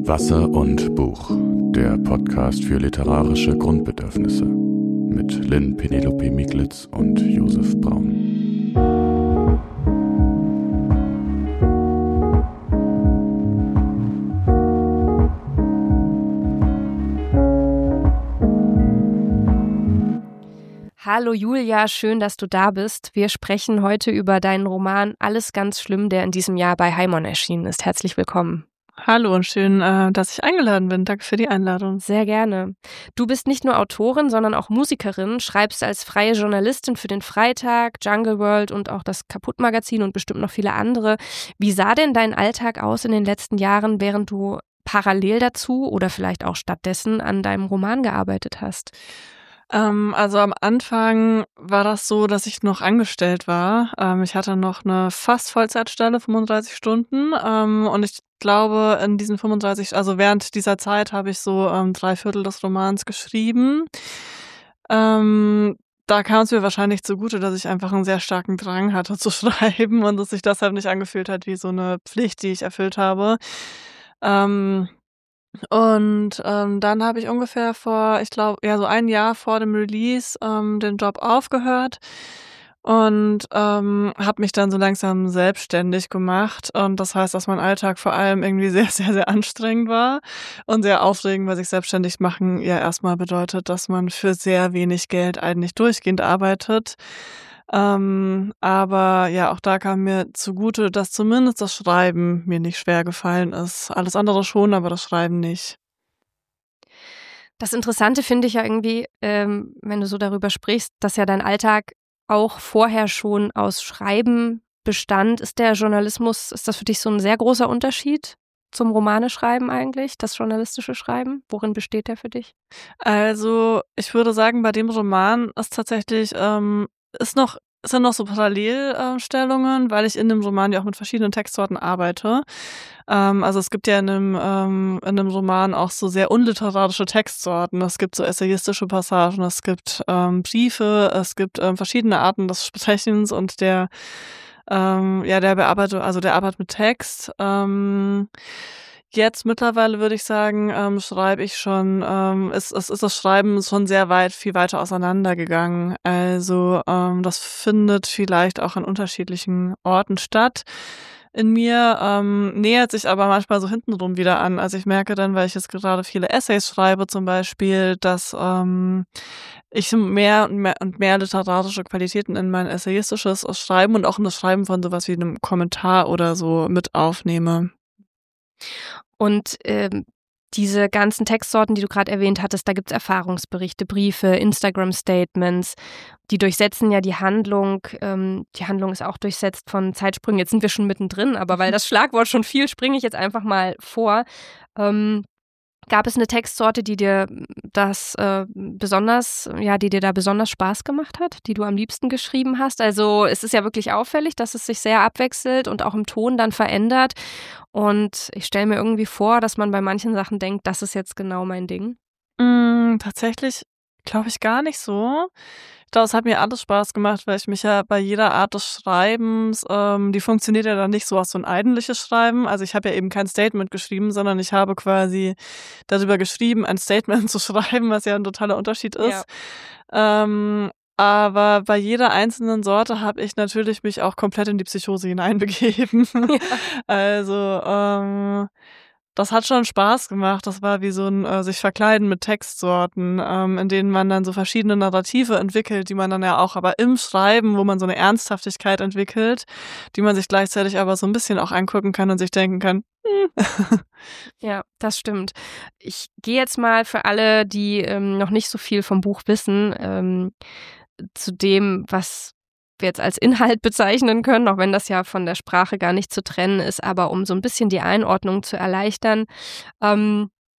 Wasser und Buch, der Podcast für literarische Grundbedürfnisse mit Lynn Penelope Miglitz und Josef Braun. Hallo Julia, schön, dass du da bist. Wir sprechen heute über deinen Roman Alles ganz schlimm, der in diesem Jahr bei Heimon erschienen ist. Herzlich willkommen. Hallo und schön, dass ich eingeladen bin. Danke für die Einladung. Sehr gerne. Du bist nicht nur Autorin, sondern auch Musikerin, schreibst als freie Journalistin für den Freitag, Jungle World und auch das Kaputt-Magazin und bestimmt noch viele andere. Wie sah denn dein Alltag aus in den letzten Jahren, während du parallel dazu oder vielleicht auch stattdessen an deinem Roman gearbeitet hast? Also am Anfang war das so, dass ich noch angestellt war. Ich hatte noch eine fast Vollzeitstelle, 35 Stunden. Und ich glaube, in diesen 35, also während dieser Zeit habe ich so 3/4 des Romans geschrieben. Da kam es mir wahrscheinlich zugute, dass ich einfach einen sehr starken Drang hatte zu schreiben und dass sich deshalb nicht angefühlt hat wie so eine Pflicht, die ich erfüllt habe. Ähm, dann habe ich ungefähr vor, ich glaube, ja, so ein Jahr vor dem Release, den Job aufgehört und, habe mich dann so langsam selbstständig gemacht. Und das heißt, dass mein Alltag vor allem irgendwie sehr, sehr, sehr anstrengend war und sehr aufregend, weil sich selbstständig machen ja erstmal bedeutet, dass man für sehr wenig Geld eigentlich durchgehend arbeitet. Aber ja, auch da kam mir zugute, dass zumindest das Schreiben mir nicht schwer gefallen ist. Alles andere schon, aber das Schreiben nicht. Das Interessante finde ich ja irgendwie, wenn du so darüber sprichst, dass ja dein Alltag auch vorher schon aus Schreiben bestand. Ist der Journalismus, ist das für dich so ein sehr großer Unterschied zum Romaneschreiben eigentlich, das journalistische Schreiben? Worin besteht der für dich? Also, ich würde sagen, bei dem Roman ist tatsächlich, ist noch sind noch so Parallelstellungen, weil ich in dem Roman ja auch mit verschiedenen Textsorten arbeite. Also, es gibt ja in 'nem Roman auch so sehr unliterarische Textsorten. Es gibt so essayistische Passagen, es gibt, Briefe, es gibt, verschiedene Arten des Sprechens und der Arbeit mit Text. Jetzt mittlerweile würde ich sagen, schreibe ich schon, ist das Schreiben schon sehr viel weiter auseinandergegangen. Also, das findet vielleicht auch an unterschiedlichen Orten statt. In mir, nähert sich aber manchmal so hintenrum wieder an. Also, ich merke dann, weil ich jetzt gerade viele Essays schreibe zum Beispiel, dass, ich mehr literarische Qualitäten in mein essayistisches Schreiben und auch in das Schreiben von sowas wie 'nem Kommentar oder so mit aufnehme. Und, diese ganzen Textsorten, die du gerade erwähnt hattest, da gibt's Erfahrungsberichte, Briefe, Instagram-Statements, die durchsetzen ja die Handlung. Die Handlung ist auch durchsetzt von Zeitsprüngen. Jetzt sind wir schon mittendrin, aber weil das Schlagwort schon fiel, springe ich jetzt einfach mal vor. Gab es eine Textsorte, die dir die dir da besonders Spaß gemacht hat, die du am liebsten geschrieben hast? Also, es ist ja wirklich auffällig, dass es sich sehr abwechselt und auch im Ton dann verändert. Und ich stelle mir irgendwie vor, dass man bei manchen Sachen denkt, das ist jetzt genau mein Ding. Tatsächlich glaube ich gar nicht so. Ich glaube, es hat mir alles Spaß gemacht, weil ich mich ja bei jeder Art des Schreibens, die funktioniert ja dann nicht so als so ein eigentliches Schreiben. Also, ich habe ja eben kein Statement geschrieben, sondern ich habe quasi darüber geschrieben, ein Statement zu schreiben, was ja ein totaler Unterschied ist. Aber bei jeder einzelnen Sorte habe ich natürlich mich auch komplett in die Psychose hineinbegeben. Ja. Also, das hat schon Spaß gemacht. Das war wie so 'n, sich verkleiden mit Textsorten, in denen man dann so verschiedene Narrative entwickelt, die man dann ja auch aber im Schreiben, wo man so 'ne Ernsthaftigkeit entwickelt, die man sich gleichzeitig aber so 'n bisschen auch angucken kann und sich denken kann: „Hm." Ja, das stimmt. Ich gehe jetzt mal für alle, die noch nicht so viel vom Buch wissen, zu dem, was wir jetzt als Inhalt bezeichnen können, auch wenn das ja von der Sprache gar nicht zu trennen ist, aber um so ein bisschen die Einordnung zu erleichtern. Ähm,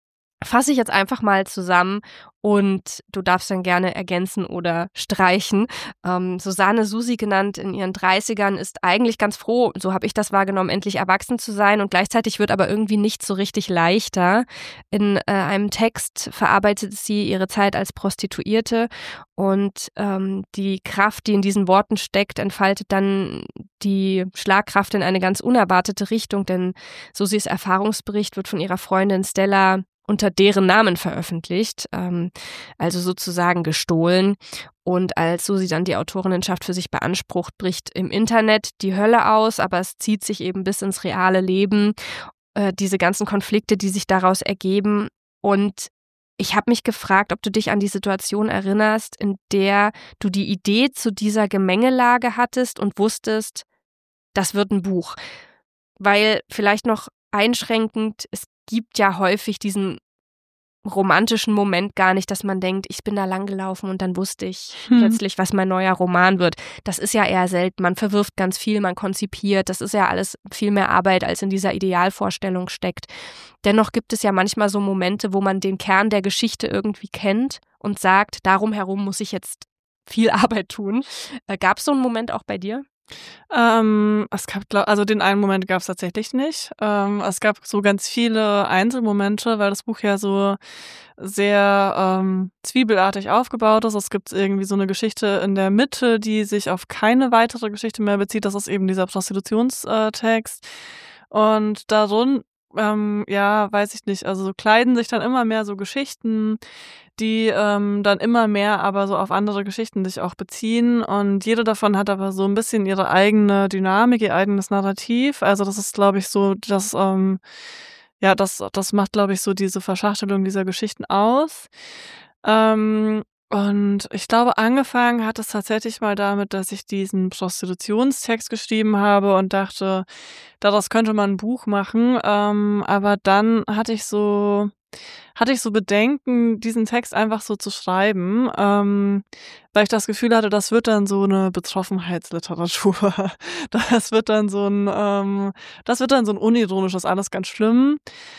fasse ich jetzt einfach mal zusammen und du darfst dann gerne ergänzen oder streichen. Susanne, Susi genannt, in ihren 30ern, ist eigentlich ganz froh, so habe ich das wahrgenommen, endlich erwachsen zu sein, und gleichzeitig wird aber irgendwie nicht so richtig leichter. In einem Text verarbeitet sie ihre Zeit als Prostituierte, und die Kraft, die in diesen Worten steckt, entfaltet dann die Schlagkraft in eine ganz unerwartete Richtung, denn Susis Erfahrungsbericht wird von ihrer Freundin Stella unter deren Namen veröffentlicht, also sozusagen gestohlen. Und als Susi dann die Autorinnenschaft für sich beansprucht, bricht im Internet die Hölle aus, aber es zieht sich eben bis ins reale Leben, diese ganzen Konflikte, die sich daraus ergeben. Und ich habe mich gefragt, ob du dich an die Situation erinnerst, in der du die Idee zu dieser Gemengelage hattest und wusstest, das wird ein Buch. Weil vielleicht noch einschränkend, es gibt ja häufig diesen romantischen Moment gar nicht, dass man denkt, ich bin da lang gelaufen und dann wusste ich plötzlich, was mein neuer Roman wird. Das ist ja eher selten. Man verwirft ganz viel, man konzipiert. Das ist ja alles viel mehr Arbeit, als in dieser Idealvorstellung steckt. Dennoch gibt es ja manchmal so Momente, wo man den Kern der Geschichte irgendwie kennt und sagt, darum herum muss ich jetzt viel Arbeit tun. Gab es so einen Moment auch bei dir? Es gab, also den einen Moment gab es tatsächlich nicht. Es gab so ganz viele Einzelmomente, weil das Buch ja so sehr zwiebelartig aufgebaut ist. Es gibt irgendwie so eine Geschichte in der Mitte, die sich auf keine weitere Geschichte mehr bezieht. Das ist eben dieser Prostitutionstext. Und darin, ja, weiß ich nicht, also so kleiden sich dann immer mehr so Geschichten, die dann immer mehr aber so auf andere Geschichten sich auch beziehen. Und jede davon hat aber so ein bisschen ihre eigene Dynamik, ihr eigenes Narrativ. Also das ist, glaube ich, so, ja, das macht, glaube ich, so diese Verschachtelung dieser Geschichten aus. Und ich glaube, angefangen hat es tatsächlich mal damit, dass ich diesen Prostitutionstext geschrieben habe und dachte, daraus könnte man ein Buch machen. Aber dann hatte ich so Bedenken, diesen Text einfach so zu schreiben, weil ich das Gefühl hatte, das wird dann so eine Betroffenheitsliteratur. Das wird dann so ein unironisches, alles ganz schlimm.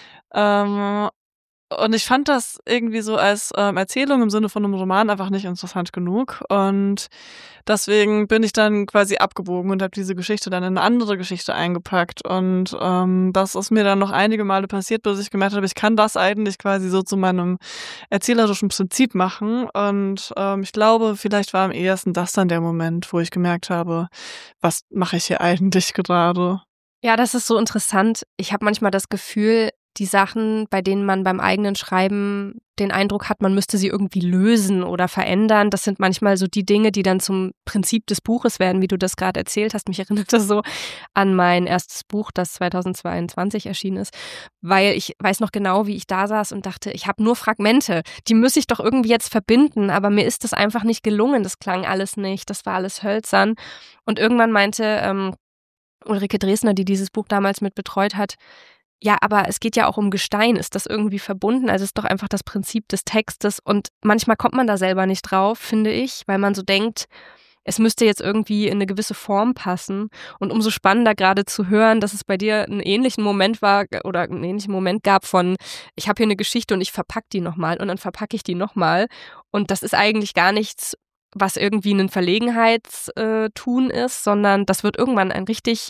Und ich fand das irgendwie so als Erzählung im Sinne von einem Roman einfach nicht interessant genug. Und deswegen bin ich dann quasi abgebogen und habe diese Geschichte dann in eine andere Geschichte eingepackt. Und das ist mir dann noch einige Male passiert, bis ich gemerkt habe, ich kann das eigentlich quasi so zu meinem erzählerischen Prinzip machen. Und ich glaube, vielleicht war am ehesten das dann der Moment, wo ich gemerkt habe, was mache ich hier eigentlich gerade? Ja, das ist so interessant. Ich habe manchmal das Gefühl, die Sachen, bei denen man beim eigenen Schreiben den Eindruck hat, man müsste sie irgendwie lösen oder verändern, das sind manchmal so die Dinge, die dann zum Prinzip des Buches werden, wie du das gerade erzählt hast. Mich erinnert das so an mein erstes Buch, das 2022 erschienen ist, weil ich weiß noch genau, wie ich da saß und dachte, ich habe nur Fragmente, die muss ich doch irgendwie jetzt verbinden, aber mir ist das einfach nicht gelungen, das klang alles nicht, das war alles hölzern. Und irgendwann meinte Ulrike Dresner, die dieses Buch damals mit betreut hat, ja, aber es geht ja auch um Gestein. Ist das irgendwie verbunden? Also es ist doch einfach das Prinzip des Textes. Und manchmal kommt man da selber nicht drauf, finde ich, weil man so denkt, es müsste jetzt irgendwie in eine gewisse Form passen. Und umso spannender gerade zu hören, dass es bei dir einen ähnlichen Moment war oder einen ähnlichen Moment gab von, ich habe hier eine Geschichte und ich verpacke die nochmal und dann verpacke ich die nochmal. Und das ist eigentlich gar nichts, was irgendwie ein Verlegenheitstun ist, sondern das wird irgendwann ein richtiges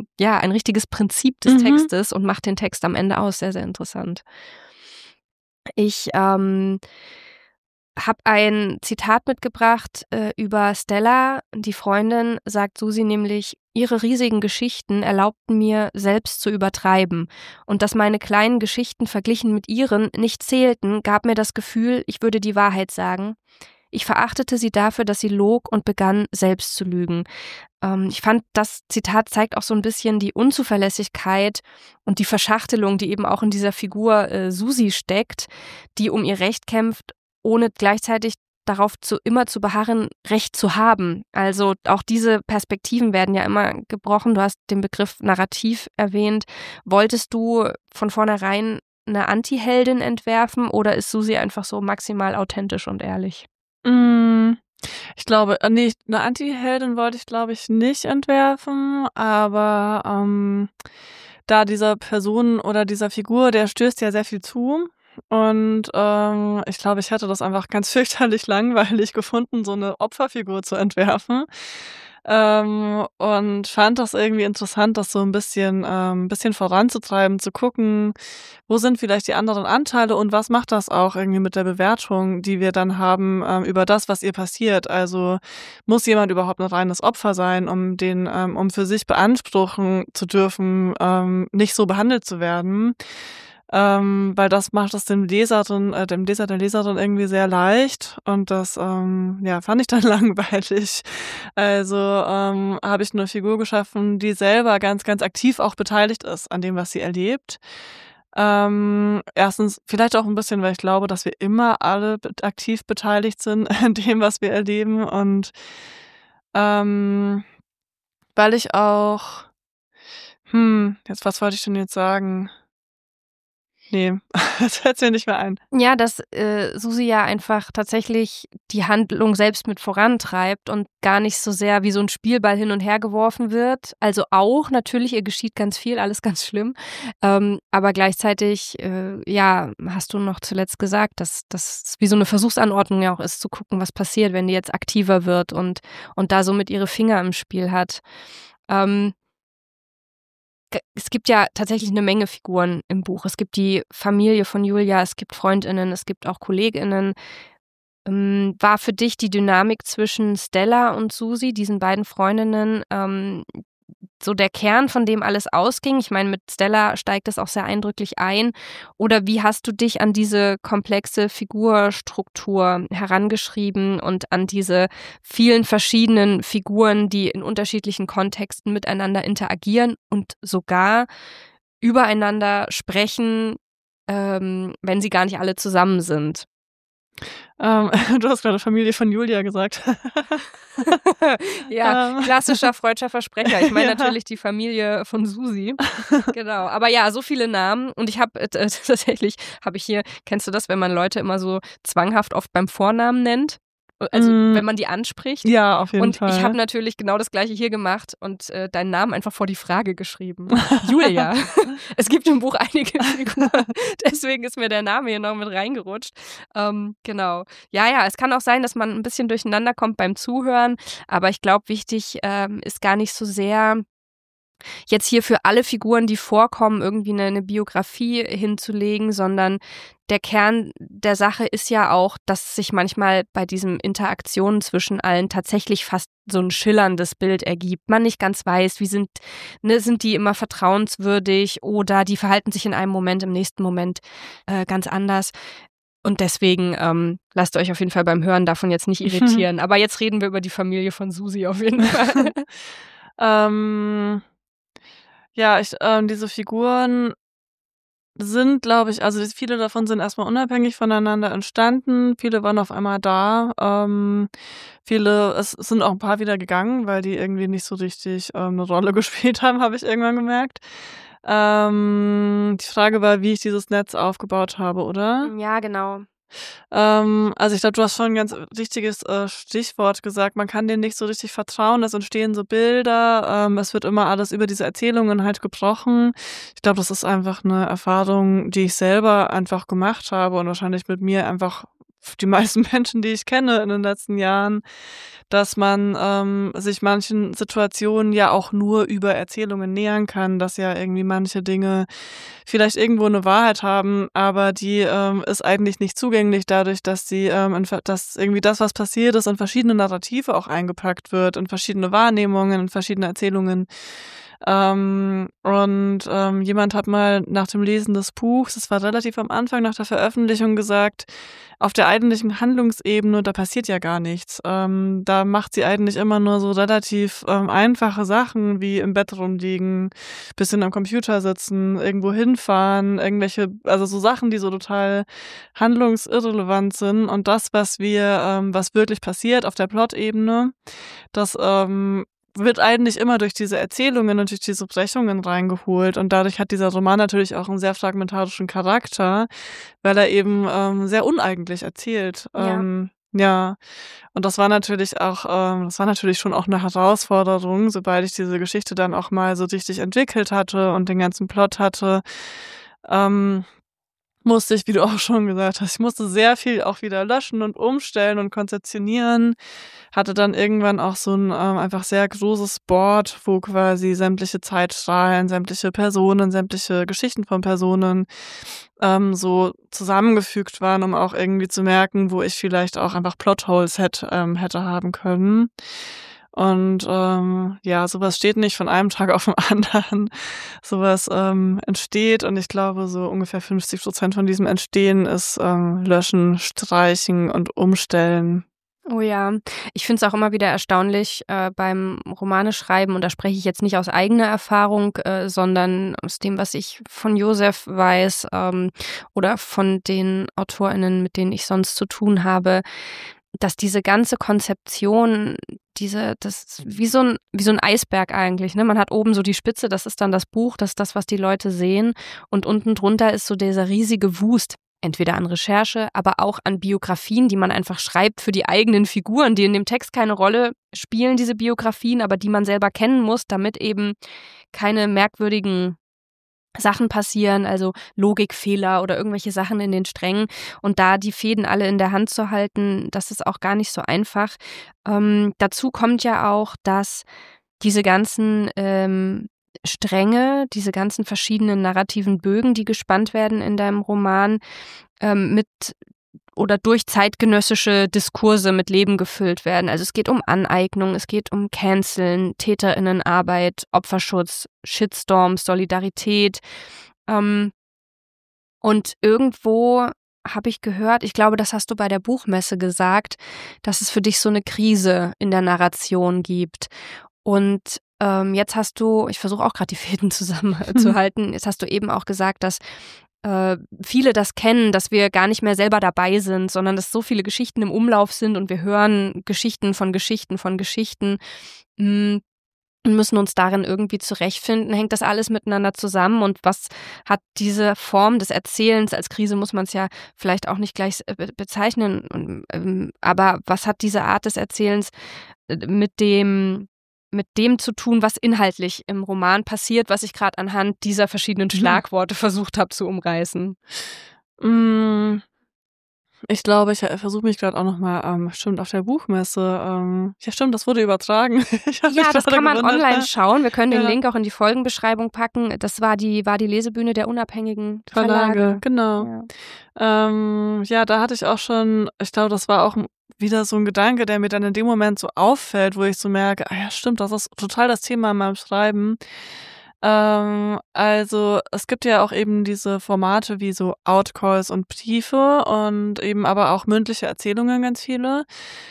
Prinzip des Textes und macht den Text am Ende aus. Sehr, sehr interessant. Ich habe ein Zitat mitgebracht über Stella. Die Freundin, sagt Susi nämlich, ihre riesigen Geschichten erlaubten mir, selbst zu übertreiben. Und dass meine kleinen Geschichten verglichen mit ihren nicht zählten, gab mir das Gefühl, ich würde die Wahrheit sagen. Ich verachtete sie dafür, dass sie log und begann, selbst zu lügen. Ich fand, das Zitat zeigt auch so ein bisschen die Unzuverlässigkeit und die Verschachtelung, die eben auch in dieser Figur Susi steckt, die um ihr Recht kämpft, ohne gleichzeitig darauf immer zu beharren, Recht zu haben. Also auch diese Perspektiven werden ja immer gebrochen. Du hast den Begriff Narrativ erwähnt. Wolltest du von vornherein eine Anti-Heldin entwerfen oder ist Susi einfach so maximal authentisch und ehrlich? Ich glaube, nee, eine Anti-Heldin wollte ich, glaube ich, nicht entwerfen, aber da dieser Person oder dieser Figur, der stößt ja sehr viel zu. und ich glaube, ich hätte das einfach ganz fürchterlich langweilig gefunden, so eine Opferfigur zu entwerfen. Und fand das irgendwie interessant, das so ein bisschen voranzutreiben, zu gucken, wo sind vielleicht die anderen Anteile und was macht das auch irgendwie mit der Bewertung, die wir dann haben, über das, was ihr passiert? Also, muss jemand überhaupt 'n reines Opfer sein, um für sich beanspruchen zu dürfen, nicht so behandelt zu werden? Weil das macht es dem Leser, der Leserin irgendwie sehr leicht und das, ja, fand ich dann langweilig. Also, habe ich 'ne Figur geschaffen, die selber ganz, ganz aktiv auch beteiligt ist an dem, was sie erlebt. Erstens vielleicht auch 'n bisschen, weil ich glaube, dass wir immer alle aktiv beteiligt sind an dem, was wir erleben und, ähm, weil ich auch jetzt was wollte ich denn jetzt sagen? Ne, das fällt's mir nicht mehr ein. Ja, dass Susi ja einfach tatsächlich die Handlung selbst mit vorantreibt und gar nicht so sehr wie so ein Spielball hin und her geworfen wird. Also auch natürlich, ihr geschieht ganz viel, alles ganz schlimm. Aber gleichzeitig, ja, hast du noch zuletzt gesagt, dass das wie so eine Versuchsanordnung ja auch ist, zu gucken, was passiert, wenn die jetzt aktiver wird und da somit ihre Finger im Spiel hat. Ähm Es gibt ja tatsächlich eine Menge Figuren im Buch. Es gibt die Familie von Julia, es gibt FreundInnen, es gibt auch KollegInnen. War für dich die Dynamik zwischen Stella und Susi, diesen beiden Freundinnen, so der Kern, von dem alles ausging? Ich meine, mit Stella steigt das auch sehr eindrücklich ein. Oder wie hast du dich an diese komplexe Figurstruktur herangeschrieben und an diese vielen verschiedenen Figuren, die in unterschiedlichen Kontexten miteinander interagieren und sogar übereinander sprechen, wenn sie gar nicht alle zusammen sind? Du hast grade Familie von Julia gesagt. Ja, Ähm, klassischer freudscher Versprecher. Ich meine ja. natürlich die Familie von Susi. Genau. Aber ja, so viele Namen. Und ich habe tatsächlich, habe ich hier, kennst du das, wenn man Leute immer so zwanghaft oft beim Vornamen nennt? Also wenn man die anspricht. Ja, auf jeden Und ich habe Fall. natürlich genau das Gleiche hier gemacht und deinen Namen einfach vor die Frage geschrieben. Julia. Es gibt im Buch einige Figuren, deswegen ist mir der Name hier noch mit reingerutscht. Genau. Ja, es kann auch sein, dass man ein bisschen durcheinander kommt beim Zuhören, aber ich glaube, wichtig ist gar nicht so sehr jetzt hier für alle Figuren, die vorkommen, irgendwie eine Biografie hinzulegen, sondern der Kern der Sache ist ja auch, dass sich manchmal bei diesen Interaktionen zwischen allen tatsächlich fast so ein schillerndes Bild ergibt. Man nicht ganz weiß, sind die immer vertrauenswürdig oder die verhalten sich in einem Moment, im nächsten Moment ganz anders. Und deswegen lasst euch auf jeden Fall beim Hören davon jetzt nicht irritieren. Aber jetzt reden wir über die Familie von Susi auf jeden Fall. Ähm, ja, diese Figuren sind, glaube ich, also viele davon sind erstmal unabhängig voneinander entstanden. Viele waren auf einmal da. Es sind auch ein paar wieder gegangen, weil die irgendwie nicht so richtig 'ne Rolle gespielt haben, habe ich irgendwann gemerkt. Die Frage war, wie ich dieses Netz aufgebaut habe, oder? Ja, genau. Also ich glaube, du hast schon 'n ganz wichtiges, Stichwort gesagt. Man kann denen nicht so richtig vertrauen. Es entstehen so Bilder. Es wird immer alles über diese Erzählungen halt gebrochen. Ich glaube, das ist einfach 'ne Erfahrung, die ich selber einfach gemacht habe und wahrscheinlich mit mir einfach die meisten Menschen, die ich kenne in den letzten Jahren, dass man, sich manchen Situationen ja auch nur über Erzählungen nähern kann, dass ja irgendwie manche Dinge vielleicht irgendwo eine Wahrheit haben, aber die, ist eigentlich nicht zugänglich dadurch, dass sie, dass irgendwie das, was passiert ist, in verschiedene Narrative auch eingepackt wird, in verschiedene Wahrnehmungen, in verschiedene Erzählungen. Jemand hat mal nach dem Lesen des Buchs, das war relativ am Anfang nach der Veröffentlichung, gesagt: „Auf der eigentlichen Handlungsebene, da passiert ja gar nichts. Da macht sie eigentlich immer nur so relativ, einfache Sachen wie im Bett rumliegen, bisschen am Computer sitzen, irgendwo hinfahren, also so Sachen, die so total handlungsirrelevant sind. Und das, was wirklich passiert auf der Plot-Ebene, das, wird eigentlich immer durch diese Erzählungen und durch diese Brechungen reingeholt. Und dadurch hat dieser Roman natürlich auch einen sehr fragmentarischen Charakter, weil er eben, sehr uneigentlich erzählt. Ja. Ja, und das war natürlich schon auch eine Herausforderung, sobald ich diese Geschichte dann auch mal so richtig entwickelt hatte und den ganzen Plot hatte, ähm, musste ich, wie du auch schon gesagt hast, ich musste sehr viel auch wieder löschen und umstellen und konzeptionieren. Hatte dann irgendwann auch so ein einfach sehr großes Board, wo quasi sämtliche Zeitstrahlen, sämtliche Personen, sämtliche Geschichten von Personen so zusammengefügt waren, um auch irgendwie zu merken, wo ich vielleicht auch einfach Plotholes hätte haben können. Und ja, sowas steht nicht von einem Tag auf den anderen. Sowas entsteht, und ich glaube, so ungefähr 50% von diesem Entstehen ist Löschen, Streichen und Umstellen. Oh ja, ich finde es auch immer wieder erstaunlich beim Romaneschreiben, und da spreche ich jetzt nicht aus eigener Erfahrung, sondern aus dem, was ich von Josef weiß oder von den AutorInnen, mit denen ich sonst zu tun habe, dass diese ganze Konzeption, das ist wie so ein Eisberg eigentlich, ne? Man hat oben so die Spitze, das ist dann das Buch, das ist das, was die Leute sehen, und unten drunter ist so dieser riesige Wust. Entweder an Recherche, aber auch an Biografien, die man einfach schreibt für die eigenen Figuren, die in dem Text keine Rolle spielen, diese Biografien, aber die man selber kennen muss, damit eben keine merkwürdigen Sachen passieren, also Logikfehler oder irgendwelche Sachen in den Strängen. Und da die Fäden alle in der Hand zu halten, das ist auch gar nicht so einfach. Dazu kommt ja auch, dass diese ganzen Stränge, diese ganzen verschiedenen narrativen Bögen, die gespannt werden in deinem Roman, mit oder durch zeitgenössische Diskurse mit Leben gefüllt werden. Also es geht um Aneignung, es geht um Canceln, TäterInnenarbeit, Opferschutz, Shitstorms, Solidarität. Und irgendwo habe ich gehört, ich glaube, das hast du bei der Buchmesse gesagt, dass es für dich so eine Krise in der Narration gibt. Und jetzt hast du, ich versuche auch gerade die Fäden zusammenzuhalten, jetzt hast du eben auch gesagt, dass viele das kennen, dass wir gar nicht mehr selber dabei sind, sondern dass so viele Geschichten im Umlauf sind und wir hören Geschichten von Geschichten von Geschichten und müssen uns darin irgendwie zurechtfinden. Hängt das alles miteinander zusammen, und was hat diese Form des Erzählens, als Krise muss man es ja vielleicht auch nicht gleich bezeichnen, aber was hat diese Art des Erzählens mit dem zu tun, was inhaltlich im Roman passiert, was ich gerade anhand dieser verschiedenen Schlagworte versucht habe zu umreißen? Ich glaube, ich versuche mich gerade auch nochmal, stimmt, auf der Buchmesse. Ja, stimmt, das wurde übertragen. Ja, das kann man online schauen. Wir können den Ja. Link auch in die Folgenbeschreibung packen. Das war die Lesebühne der unabhängigen Verlage. Genau. Ja. Ja, da hatte ich auch schon, ich glaube, das war auch wieder so ein Gedanke, der mir dann in dem Moment so auffällt, wo ich so merke, ja, stimmt, das ist total das Thema in meinem Schreiben. Also es gibt ja auch eben diese Formate wie so Outcalls und Briefe und eben aber auch mündliche Erzählungen, ganz viele.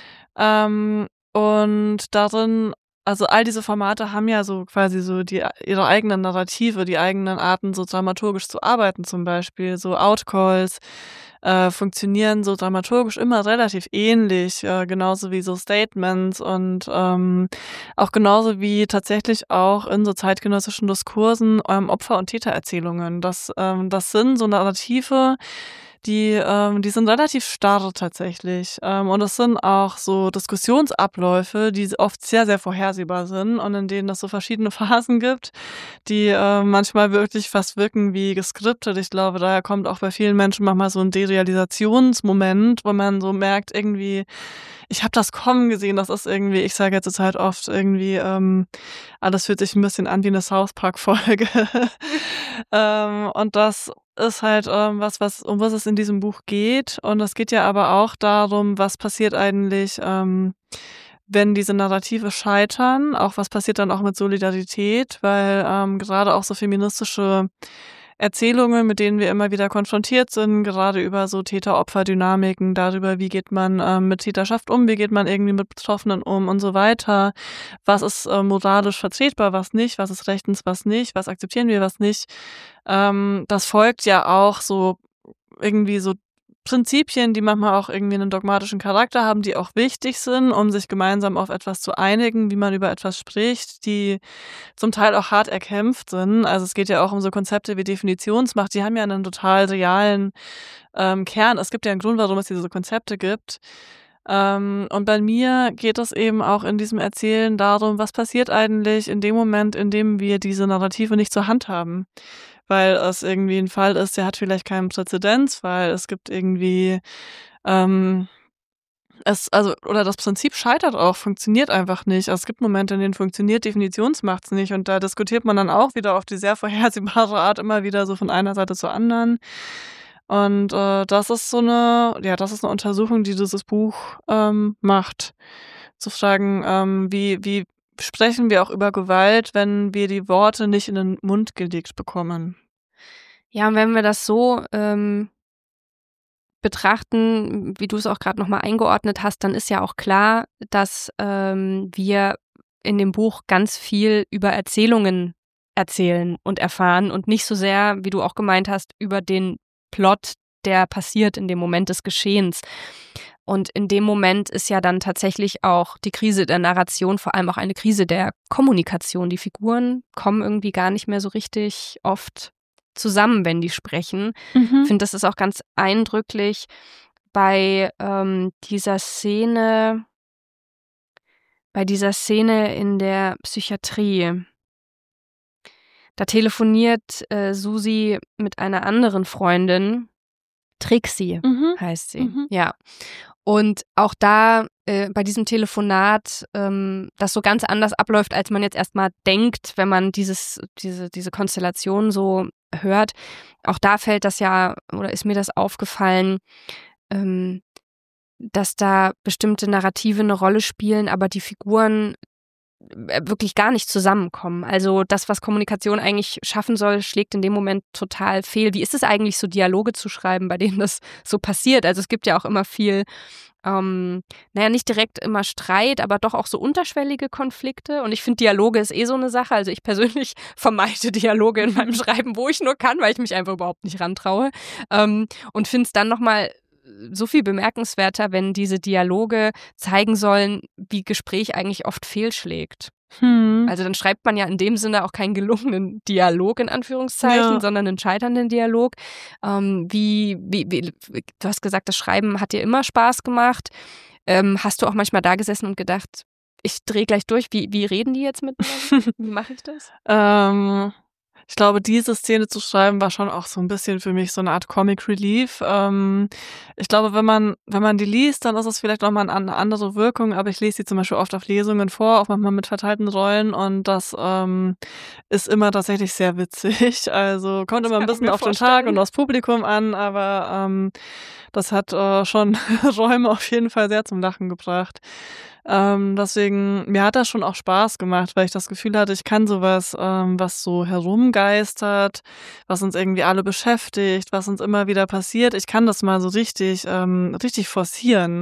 Und darin, also all diese Formate haben ja so quasi so ihre eigenen Narrative, die eigenen Arten, so dramaturgisch zu arbeiten zum Beispiel. So Outcalls funktionieren so dramaturgisch immer relativ ähnlich, genauso wie so Statements und auch genauso wie tatsächlich auch in so zeitgenössischen Diskursen Opfer- und Tätererzählungen. Das sind so Narrative, die sind relativ starr tatsächlich. Und es sind auch so Diskussionsabläufe, die oft sehr, sehr vorhersehbar sind und in denen es so verschiedene Phasen gibt, die manchmal wirklich fast wirken wie geskriptet. Ich glaube, daher kommt auch bei vielen Menschen manchmal so ein Derealisationsmoment, wo man so merkt, irgendwie, ich habe das kommen gesehen, das ist irgendwie, ich sage jetzt halt oft irgendwie, alles fühlt sich ein bisschen an wie eine South Park-Folge. Und das ist halt um was es in diesem Buch geht. Und es geht ja aber auch darum, was passiert eigentlich, wenn diese Narrative scheitern. Auch was passiert dann auch mit Solidarität, weil gerade auch so feministische Erzählungen, mit denen wir immer wieder konfrontiert sind, gerade über so Täter-Opfer-Dynamiken, darüber, wie geht man mit Täterschaft um, wie geht man irgendwie mit Betroffenen um und so weiter. Was ist moralisch vertretbar, was nicht, was ist rechtens, was nicht, was akzeptieren wir, was nicht. Das folgt ja auch so irgendwie so Prinzipien, die manchmal auch irgendwie einen dogmatischen Charakter haben, die auch wichtig sind, um sich gemeinsam auf etwas zu einigen, wie man über etwas spricht, die zum Teil auch hart erkämpft sind. Also es geht ja auch um so Konzepte wie Definitionsmacht, die haben ja einen total realen Kern. Es gibt ja einen Grund, warum es diese Konzepte gibt. Und bei mir geht es eben auch in diesem Erzählen darum, was passiert eigentlich in dem Moment, in dem wir diese Narrative nicht zur Hand haben. weil es irgendwie ein Fall ist, der hat vielleicht keinen Präzedenzfall. Es gibt irgendwie oder das Prinzip scheitert auch, funktioniert einfach nicht. Also, es gibt Momente, in denen funktioniert Definitionsmacht's nicht und da diskutiert man dann auch wieder auf die sehr vorhersehbare Art immer wieder so von einer Seite zur anderen. Und, das ist das ist eine Untersuchung, die dieses Buch, macht. Zu fragen, wie sprechen wir auch über Gewalt, wenn wir die Worte nicht in den Mund gelegt bekommen? Ja, und wenn wir das so betrachten, wie du es auch gerade nochmal eingeordnet hast, dann ist ja auch klar, dass wir in dem Buch ganz viel über Erzählungen erzählen und erfahren und nicht so sehr, wie du auch gemeint hast, über den Plot, der passiert in dem Moment des Geschehens. Und in dem Moment ist ja dann tatsächlich auch die Krise der Narration vor allem auch eine Krise der Kommunikation. Die Figuren kommen irgendwie gar nicht mehr so richtig oft zusammen, wenn die sprechen. Ich finde, das ist auch ganz eindrücklich bei dieser Szene in der Psychiatrie. Da telefoniert Susi mit einer anderen Freundin, Trixie heißt sie, ja. Und auch da bei diesem Telefonat, das so ganz anders abläuft, als man jetzt erstmal denkt, wenn man diese Konstellation so hört. Auch da fällt das ja, oder ist mir das aufgefallen, dass da bestimmte Narrative eine Rolle spielen, aber die Figuren wirklich gar nicht zusammenkommen. Also das, was Kommunikation eigentlich schaffen soll, schlägt in dem Moment total fehl. Wie ist es eigentlich, so Dialoge zu schreiben, bei denen das so passiert? Also es gibt ja auch immer viel, nicht direkt immer Streit, aber doch auch so unterschwellige Konflikte. Und ich finde, Dialoge ist so eine Sache. Also ich persönlich vermeide Dialoge in meinem Schreiben, wo ich nur kann, weil ich mich einfach überhaupt nicht rantraue. Und finde es dann nochmal so viel bemerkenswerter, wenn diese Dialoge zeigen sollen, wie Gespräch eigentlich oft fehlschlägt. Also dann schreibt man ja in dem Sinne auch keinen gelungenen Dialog in Anführungszeichen, sondern einen scheiternden Dialog. Du hast gesagt, das Schreiben hat dir immer Spaß gemacht. Hast du auch manchmal da gesessen und gedacht, ich drehe gleich durch, wie reden die jetzt miteinander? Wie mache ich das? Ich glaube, diese Szene zu schreiben war schon auch so ein bisschen für mich so eine Art Comic Relief. Ich glaube, wenn man die liest, dann ist es vielleicht noch mal eine andere Wirkung, aber ich lese sie zum Beispiel oft auf Lesungen vor, auch manchmal mit verteilten Rollen und das ist immer tatsächlich sehr witzig. Also kommt immer ein bisschen auf den Tag und aufs Publikum an, aber das hat schon Räume auf jeden Fall sehr zum Lachen gebracht. Deswegen, mir hat das schon auch Spaß gemacht, weil ich das Gefühl hatte, ich kann sowas, was so herumgeistert, was uns irgendwie alle beschäftigt, was uns immer wieder passiert. Ich kann das mal so richtig forcieren.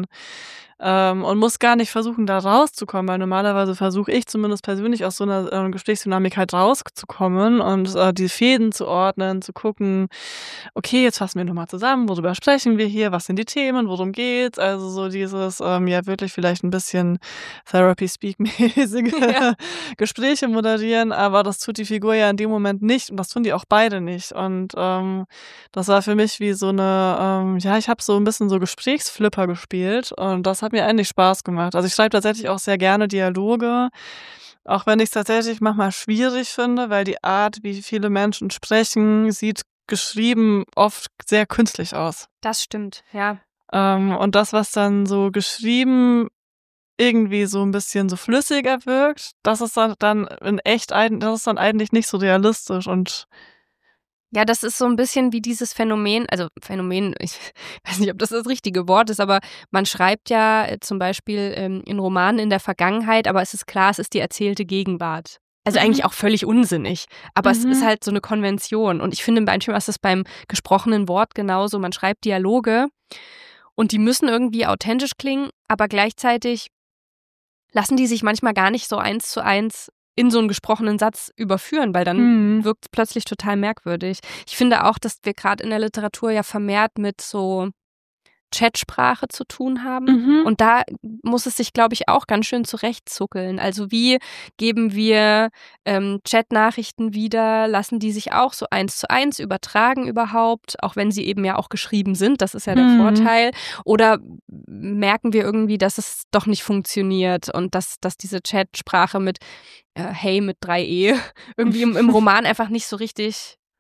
Und muss gar nicht versuchen, da rauszukommen, weil normalerweise versuche ich zumindest persönlich aus so einer Gesprächsdynamik halt rauszukommen und die Fäden zu ordnen, zu gucken, okay, jetzt fassen wir nochmal zusammen, worüber sprechen wir hier, was sind die Themen, worum geht's? Also so dieses, wirklich vielleicht ein bisschen Therapy-Speak-mäßige Gespräche moderieren, aber das tut die Figur ja in dem Moment nicht und das tun die auch beide nicht. Und das war für mich wie so eine, ich habe so ein bisschen so Gesprächsflipper gespielt und das hat mir eigentlich Spaß gemacht. Also ich schreibe tatsächlich auch sehr gerne Dialoge, auch wenn ich es tatsächlich manchmal schwierig finde, weil die Art, wie viele Menschen sprechen, sieht geschrieben oft sehr künstlich aus. Das stimmt, ja. Und das, was dann so geschrieben irgendwie so ein bisschen so flüssiger wirkt, das ist dann das ist dann eigentlich nicht so realistisch und ja, das ist so ein bisschen wie dieses Phänomen, ich weiß nicht, ob das richtige Wort ist, aber man schreibt ja zum Beispiel in Romanen in der Vergangenheit, aber es ist klar, es ist die erzählte Gegenwart. Also eigentlich auch völlig unsinnig, aber es ist halt so eine Konvention und ich finde manchmal ist es beim gesprochenen Wort genauso, man schreibt Dialoge und die müssen irgendwie authentisch klingen, aber gleichzeitig lassen die sich manchmal gar nicht so 1:1 in so einen gesprochenen Satz überführen, weil dann wirkt es plötzlich total merkwürdig. Ich finde auch, dass wir gerade in der Literatur ja vermehrt mit so Chatsprache zu tun haben. Und da muss es sich, glaube ich, auch ganz schön zurechtzuckeln. Also wie geben wir Chatnachrichten wieder, lassen die sich auch so 1:1 übertragen überhaupt, auch wenn sie eben ja auch geschrieben sind, das ist ja der Vorteil. Oder merken wir irgendwie, dass es doch nicht funktioniert und dass diese Chatsprache mit Hey mit 3 E irgendwie im Roman einfach nicht so richtig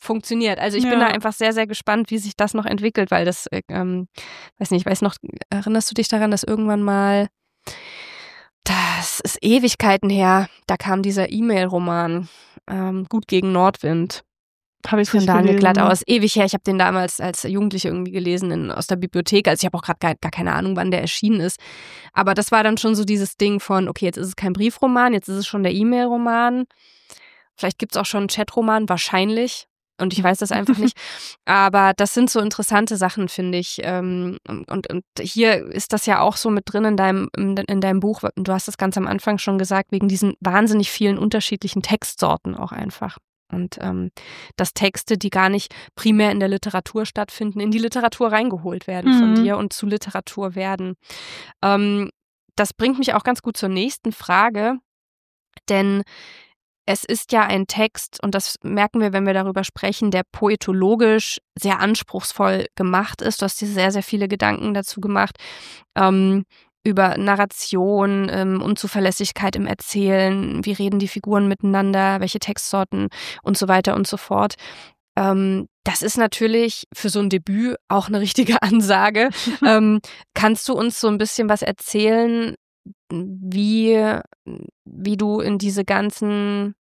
funktioniert. Also ich bin da einfach sehr, sehr gespannt, wie sich das noch entwickelt, weil das, erinnerst du dich daran, dass irgendwann mal, das ist Ewigkeiten her, da kam dieser E-Mail-Roman, Gut gegen Nordwind. Habe ich Von nicht Daniel gelesen. Glatthaus. Ewig her. Ich habe den damals als Jugendliche irgendwie gelesen aus der Bibliothek. Also ich habe auch gerade gar keine Ahnung, wann der erschienen ist. Aber das war dann schon so dieses Ding von, okay, jetzt ist es kein Briefroman, jetzt ist es schon der E-Mail-Roman. Vielleicht gibt es auch schon einen Chatroman, wahrscheinlich. Und ich weiß das einfach nicht. Aber das sind so interessante Sachen, finde ich. Und hier ist das ja auch so mit drin in deinem Buch. Du hast es ganz am Anfang schon gesagt, wegen diesen wahnsinnig vielen unterschiedlichen Textsorten auch einfach. Und dass Texte, die gar nicht primär in der Literatur stattfinden, in die Literatur reingeholt werden von dir und zu Literatur werden. Das bringt mich auch ganz gut zur nächsten Frage, denn es ist ja ein Text, und das merken wir, wenn wir darüber sprechen, der poetologisch sehr anspruchsvoll gemacht ist. Du hast dir sehr, sehr viele Gedanken dazu gemacht, über Narration, Unzuverlässigkeit im Erzählen, wie reden die Figuren miteinander, welche Textsorten und so weiter und so fort. Das ist natürlich für so ein Debüt auch eine richtige Ansage. Kannst du uns so ein bisschen was erzählen, wie du in diese ganzen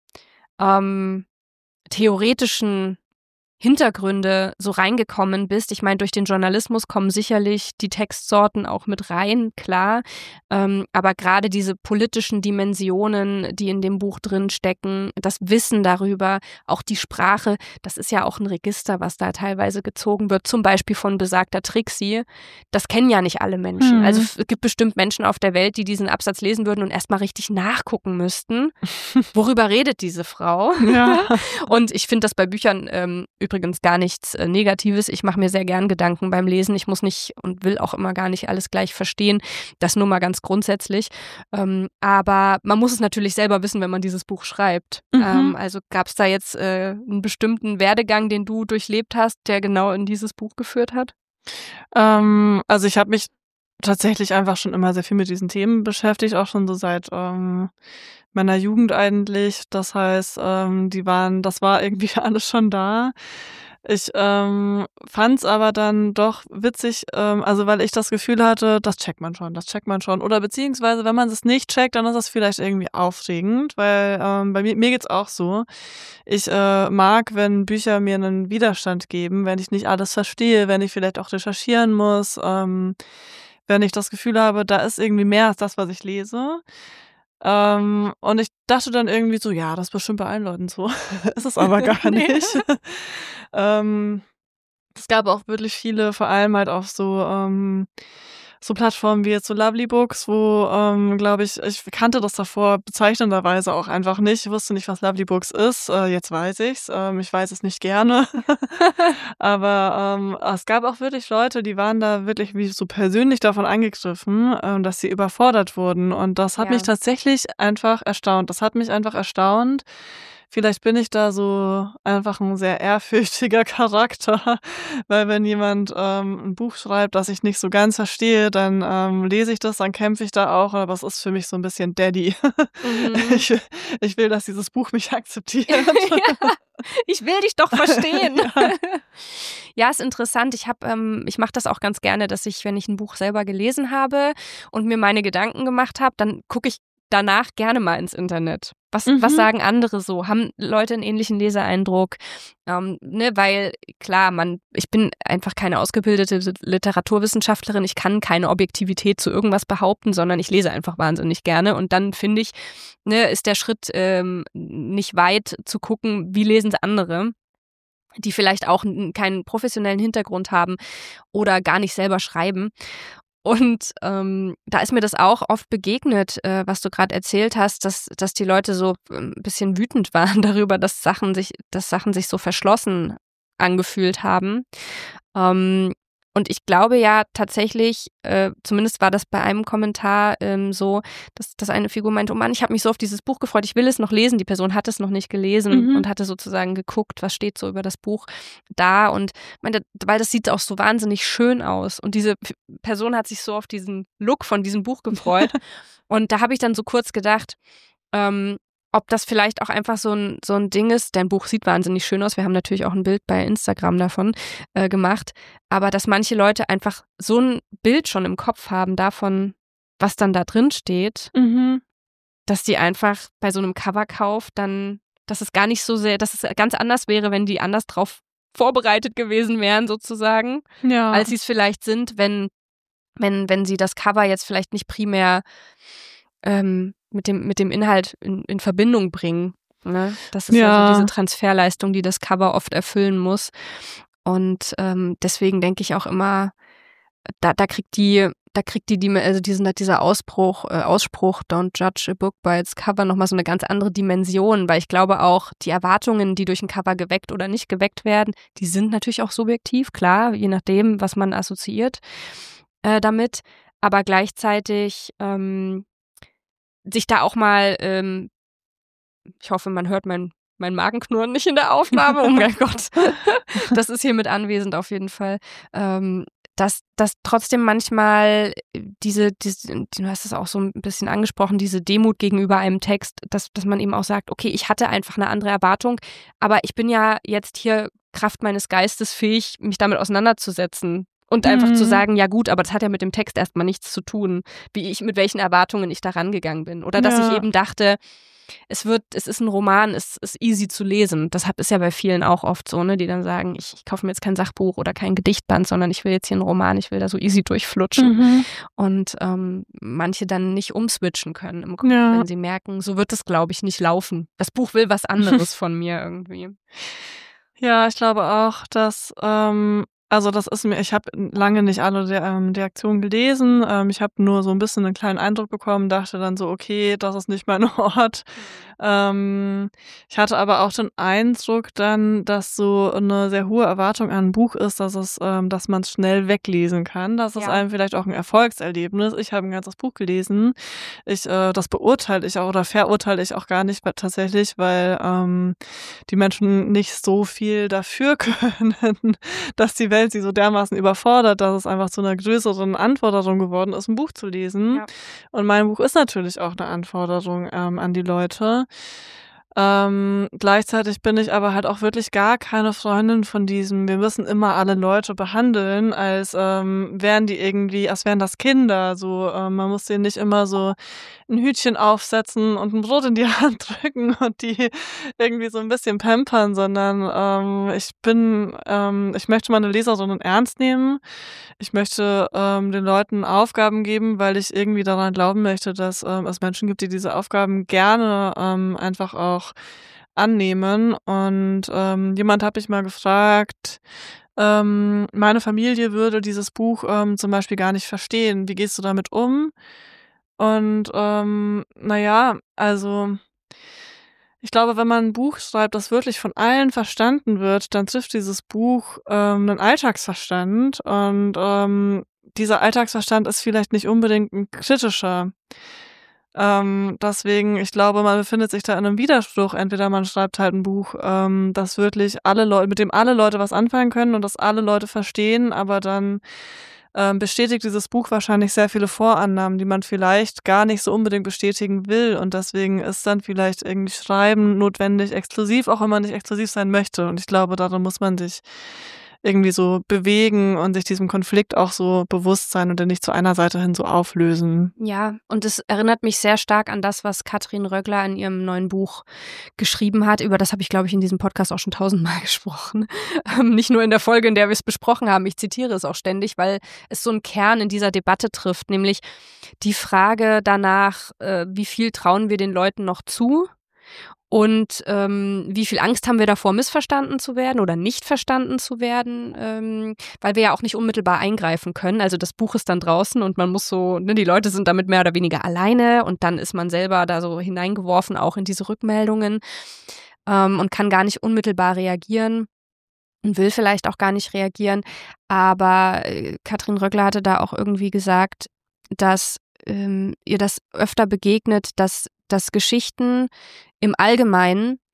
theoretischen Hintergründe so reingekommen bist? Ich meine, durch den Journalismus kommen sicherlich die Textsorten auch mit rein, klar. Aber gerade diese politischen Dimensionen, die in dem Buch drin stecken, das Wissen darüber, auch die Sprache, das ist ja auch ein Register, was da teilweise gezogen wird, zum Beispiel von besagter Trixie. Das kennen ja nicht alle Menschen. Also es gibt bestimmt Menschen auf der Welt, die diesen Absatz lesen würden und erstmal richtig nachgucken müssten. Worüber redet diese Frau? Ja. Und ich finde das bei Büchern übrigens gar nichts Negatives. Ich mache mir sehr gern Gedanken beim Lesen. Ich muss nicht und will auch immer gar nicht alles gleich verstehen. Das nur mal ganz grundsätzlich. Aber man muss es natürlich selber wissen, wenn man dieses Buch schreibt. Also gab es da jetzt einen bestimmten Werdegang, den du durchlebt hast, der genau in dieses Buch geführt hat? Also ich habe mich tatsächlich einfach schon immer sehr viel mit diesen Themen beschäftigt, auch schon so seit meiner Jugend eigentlich. Das heißt, das war irgendwie alles schon da. Ich fand's aber dann doch witzig, also weil ich das Gefühl hatte, das checkt man schon. Oder beziehungsweise, wenn man es nicht checkt, dann ist das vielleicht irgendwie aufregend, weil bei mir geht's auch so. Ich mag, wenn Bücher mir einen Widerstand geben, wenn ich nicht alles verstehe, wenn ich vielleicht auch recherchieren muss, wenn ich das Gefühl habe, da ist irgendwie mehr als das, was ich lese. Und ich dachte dann irgendwie so, ja, das ist bestimmt bei allen Leuten so. Ist es aber gar nicht. Es gab auch wirklich viele, vor allem halt auf so Plattformen wie jetzt so Lovely Books, wo, glaube ich kannte das davor bezeichnenderweise auch einfach nicht. Ich wusste nicht, was Lovely Books ist. Jetzt weiß ich's. Ich weiß es nicht gerne. Aber es gab auch wirklich Leute, die waren da wirklich wie so persönlich davon angegriffen, dass sie überfordert wurden. Und das hat mich tatsächlich einfach erstaunt. Vielleicht bin ich da so einfach ein sehr ehrfürchtiger Charakter, weil wenn jemand ein Buch schreibt, das ich nicht so ganz verstehe, dann lese ich das, dann kämpfe ich da auch, aber es ist für mich so ein bisschen Daddy. Ich will, dass dieses Buch mich akzeptiert. Ja, ich will dich doch verstehen. Ja, ist interessant. Ich mache das auch ganz gerne, dass wenn ich ein Buch selber gelesen habe und mir meine Gedanken gemacht habe, dann gucke ich danach gerne mal ins Internet. Was sagen andere so? Haben Leute einen ähnlichen Leseeindruck? Weil klar, ich bin einfach keine ausgebildete Literaturwissenschaftlerin. Ich kann keine Objektivität zu irgendwas behaupten, sondern ich lese einfach wahnsinnig gerne. Und dann finde ich, ist der Schritt nicht weit zu gucken, wie lesen es andere, die vielleicht auch keinen professionellen Hintergrund haben oder gar nicht selber schreiben. Und da ist mir das auch oft begegnet, was du gerade erzählt hast, dass die Leute so ein bisschen wütend waren darüber, dass Sachen sich so verschlossen angefühlt haben. Und ich glaube ja tatsächlich, zumindest war das bei einem Kommentar so, dass eine Figur meinte, oh Mann, ich habe mich so auf dieses Buch gefreut, ich will es noch lesen. Die Person hat es noch nicht gelesen und hatte sozusagen geguckt, was steht so über das Buch da. Und meinte, weil das sieht auch so wahnsinnig schön aus. Und diese Person hat sich so auf diesen Look von diesem Buch gefreut. Und da habe ich dann so kurz gedacht, ob das vielleicht auch einfach so ein Ding ist, dein Buch sieht wahnsinnig schön aus, wir haben natürlich auch ein Bild bei Instagram davon gemacht, aber dass manche Leute einfach so ein Bild schon im Kopf haben davon, was dann da drin steht, dass die einfach bei so einem Coverkauf dann, dass es gar nicht so sehr, dass es ganz anders wäre, wenn die anders drauf vorbereitet gewesen wären sozusagen, als sie es vielleicht sind, wenn sie das Cover jetzt vielleicht nicht primär mit dem Inhalt in Verbindung bringen. Ne? Das ist ja so diese Transferleistung, die das Cover oft erfüllen muss. Und deswegen denke ich auch immer, da kriegt dieser Ausspruch, Don't judge a book by its cover, nochmal so eine ganz andere Dimension, weil ich glaube auch, die Erwartungen, die durch ein Cover geweckt oder nicht geweckt werden, die sind natürlich auch subjektiv, klar, je nachdem, was man assoziiert damit, aber gleichzeitig sich da auch mal, ich hoffe, man hört mein Magenknurren nicht in der Aufnahme, oh mein Gott, das ist hier mit anwesend auf jeden Fall, dass trotzdem manchmal du hast es auch so ein bisschen angesprochen, diese Demut gegenüber einem Text, dass man eben auch sagt, okay, ich hatte einfach eine andere Erwartung, aber ich bin ja jetzt hier Kraft meines Geistes fähig, mich damit auseinanderzusetzen. Und einfach zu sagen, ja gut, aber das hat ja mit dem Text erstmal nichts zu tun, mit welchen Erwartungen ich da rangegangen bin. Oder dass ich eben dachte, es ist ein Roman, es ist easy zu lesen. Das ist ja bei vielen auch oft so, ne, die dann sagen, ich kaufe mir jetzt kein Sachbuch oder kein Gedichtband, sondern ich will jetzt hier einen Roman, ich will da so easy durchflutschen. Und manche dann nicht umswitchen können im Kopf, wenn sie merken, so wird es, glaube ich, nicht laufen. Das Buch will was anderes von mir irgendwie. Ja, ich glaube auch, dass ich habe lange nicht alle Reaktionen gelesen. Ich habe nur so ein bisschen einen kleinen Eindruck bekommen, dachte dann so, okay, das ist nicht mein Ort. Ich hatte aber auch den Eindruck dann, dass so eine sehr hohe Erwartung an ein Buch ist, dass man es schnell weglesen kann. Das ist einem vielleicht auch ein Erfolgserlebnis. Ich habe ein ganzes Buch gelesen. Das beurteile ich auch oder verurteile ich auch gar nicht tatsächlich, weil die Menschen nicht so viel dafür können, dass die Welt sie so dermaßen überfordert, dass es einfach zu einer größeren Anforderung geworden ist, ein Buch zu lesen. Ja. Und mein Buch ist natürlich auch eine Anforderung an die Leute. Gleichzeitig bin ich aber halt auch wirklich gar keine Freundin von diesem, wir müssen immer alle Leute behandeln, als wären das Kinder. So, man muss denen nicht immer so ein Hütchen aufsetzen und ein Brot in die Hand drücken und die irgendwie so ein bisschen pampern, sondern ich möchte meine Leserinnen ernst nehmen. Ich möchte den Leuten Aufgaben geben, weil ich irgendwie daran glauben möchte, dass es Menschen gibt, die diese Aufgaben gerne einfach auch annehmen. Und jemand hat mich mal gefragt, meine Familie würde dieses Buch zum Beispiel gar nicht verstehen. Wie gehst du damit um? Und ich glaube, wenn man ein Buch schreibt, das wirklich von allen verstanden wird, dann trifft dieses Buch einen Alltagsverstand. Und dieser Alltagsverstand ist vielleicht nicht unbedingt ein kritischer. Deswegen, ich glaube, man befindet sich da in einem Widerspruch. Entweder man schreibt halt ein Buch, das wirklich mit dem alle Leute was anfangen können und das alle Leute verstehen, aber dann bestätigt dieses Buch wahrscheinlich sehr viele Vorannahmen, die man vielleicht gar nicht so unbedingt bestätigen will. Und deswegen ist dann vielleicht irgendwie Schreiben notwendig, exklusiv, auch wenn man nicht exklusiv sein möchte. Und ich glaube, darin muss man sich irgendwie so bewegen und sich diesem Konflikt auch so bewusst sein und den nicht zu einer Seite hin so auflösen. Ja, und es erinnert mich sehr stark an das, was Katrin Röggler in ihrem neuen Buch geschrieben hat. Über das habe ich, glaube ich, in diesem Podcast auch schon 1000-mal gesprochen. Nicht nur in der Folge, in der wir es besprochen haben. Ich zitiere es auch ständig, weil es so einen Kern in dieser Debatte trifft, nämlich die Frage danach, wie viel trauen wir den Leuten noch zu? Und wie viel Angst haben wir davor, missverstanden zu werden oder nicht verstanden zu werden, weil wir ja auch nicht unmittelbar eingreifen können. Also das Buch ist dann draußen und man muss so, ne, die Leute sind damit mehr oder weniger alleine und dann ist man selber da so hineingeworfen auch in diese Rückmeldungen und kann gar nicht unmittelbar reagieren und will vielleicht auch gar nicht reagieren. Aber Katrin Röggler hatte da auch irgendwie gesagt, dass ihr das öfter begegnet, dass Geschichten im Allgemeinen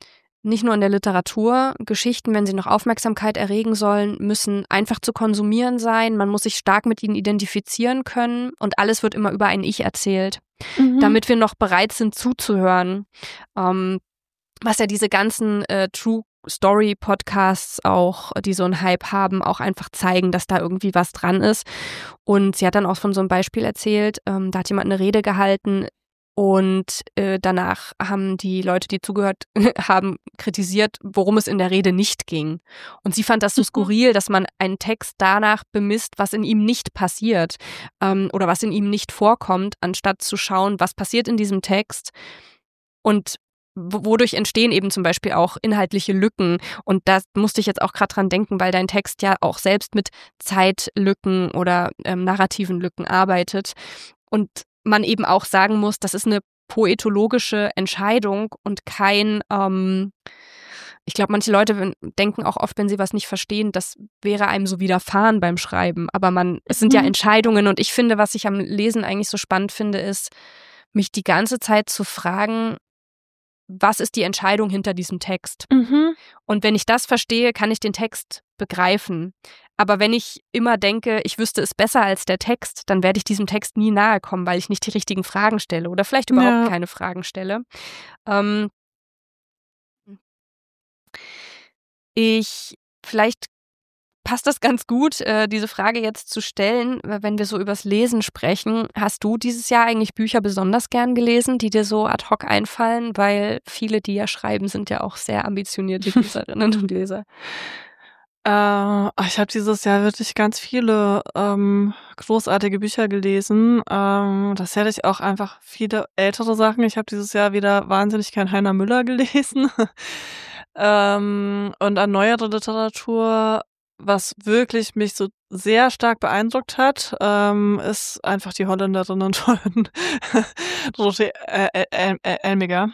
nicht nur in der Literatur. Geschichten, wenn sie noch Aufmerksamkeit erregen sollen, müssen einfach zu konsumieren sein. Man muss sich stark mit ihnen identifizieren können und alles wird immer über ein Ich erzählt, damit wir noch bereit sind zuzuhören. Was ja diese ganzen True Story Podcasts auch, die so einen Hype haben, auch einfach zeigen, dass da irgendwie was dran ist. Und sie hat dann auch von so einem Beispiel erzählt, da hat jemand eine Rede gehalten und danach haben die Leute, die zugehört haben, kritisiert, worum es in der Rede nicht ging. Und sie fand das so skurril, dass man einen Text danach bemisst, was in ihm nicht passiert oder was in ihm nicht vorkommt, anstatt zu schauen, was passiert in diesem Text und wodurch entstehen eben zum Beispiel auch inhaltliche Lücken. Und da musste ich jetzt auch gerade dran denken, weil dein Text ja auch selbst mit Zeitlücken oder narrativen Lücken arbeitet. Und man eben auch sagen muss, das ist eine poetologische Entscheidung und kein, ich glaube, manche Leute denken auch oft, wenn sie was nicht verstehen, das wäre einem so widerfahren beim Schreiben. Aber es sind ja Entscheidungen und ich finde, was ich am Lesen eigentlich so spannend finde, ist, mich die ganze Zeit zu fragen, was ist die Entscheidung hinter diesem Text? Und wenn ich das verstehe, kann ich den Text begreifen. Aber wenn ich immer denke, ich wüsste es besser als der Text, dann werde ich diesem Text nie nahe kommen, weil ich nicht die richtigen Fragen stelle oder vielleicht überhaupt keine Fragen stelle. Vielleicht passt das ganz gut, diese Frage jetzt zu stellen, wenn wir so übers Lesen sprechen. Hast du dieses Jahr eigentlich Bücher besonders gern gelesen, die dir so ad hoc einfallen? Weil viele, die ja schreiben, sind ja auch sehr ambitionierte Leserinnen und Leser. Ich habe dieses Jahr wirklich ganz viele großartige Bücher gelesen. Das hätte ich auch einfach viele ältere Sachen. Ich habe dieses Jahr wieder wahnsinnig gern Heiner Müller gelesen. Und an neuere Literatur, was wirklich mich so sehr stark beeindruckt hat, ist einfach die Holländerinnen von Dorothee Elmiger.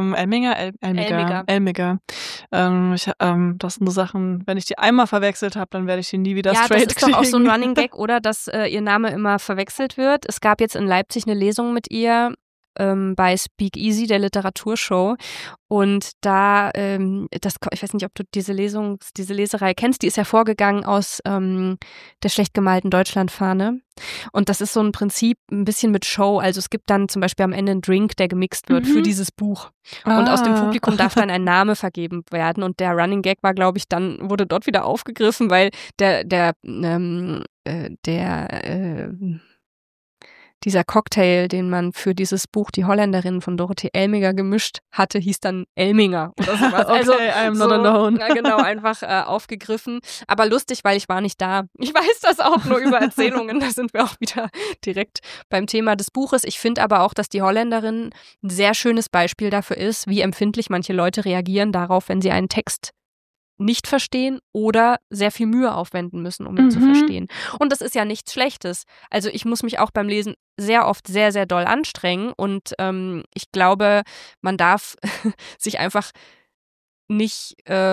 Elmiger. Das sind so Sachen, wenn ich die einmal verwechselt habe, dann werde ich die nie wieder straight kriegen. Ja, das ist doch auch so ein Running Gag, oder? Dass ihr Name immer verwechselt wird. Es gab jetzt in Leipzig eine Lesung mit ihr bei Speak Easy, der Literaturshow. Und da, ich weiß nicht, ob du diese Leserei kennst, die ist hervorgegangen aus der schlecht gemalten Deutschlandfahne. Und das ist so ein Prinzip ein bisschen mit Show. Also es gibt dann zum Beispiel am Ende einen Drink, der gemixt wird für dieses Buch. Und aus dem Publikum darf dann ein Name vergeben werden. Und der Running Gag war, glaube ich, dann wurde dort wieder aufgegriffen, weil dieser Cocktail, den man für dieses Buch Die Holländerin von Dorothee Elmiger gemischt hatte, hieß dann Elminger oder sowas. Okay, also I'm not alone. Ja, genau, einfach aufgegriffen. Aber lustig, weil ich war nicht da. Ich weiß das auch nur über Erzählungen. Da sind wir auch wieder direkt beim Thema des Buches. Ich finde aber auch, dass Die Holländerin ein sehr schönes Beispiel dafür ist, wie empfindlich manche Leute reagieren darauf, wenn sie einen Text nicht verstehen oder sehr viel Mühe aufwenden müssen, um ihn zu verstehen. Und das ist ja nichts Schlechtes. Also ich muss mich auch beim Lesen sehr oft sehr, sehr doll anstrengen und ich glaube, man darf sich einfach nicht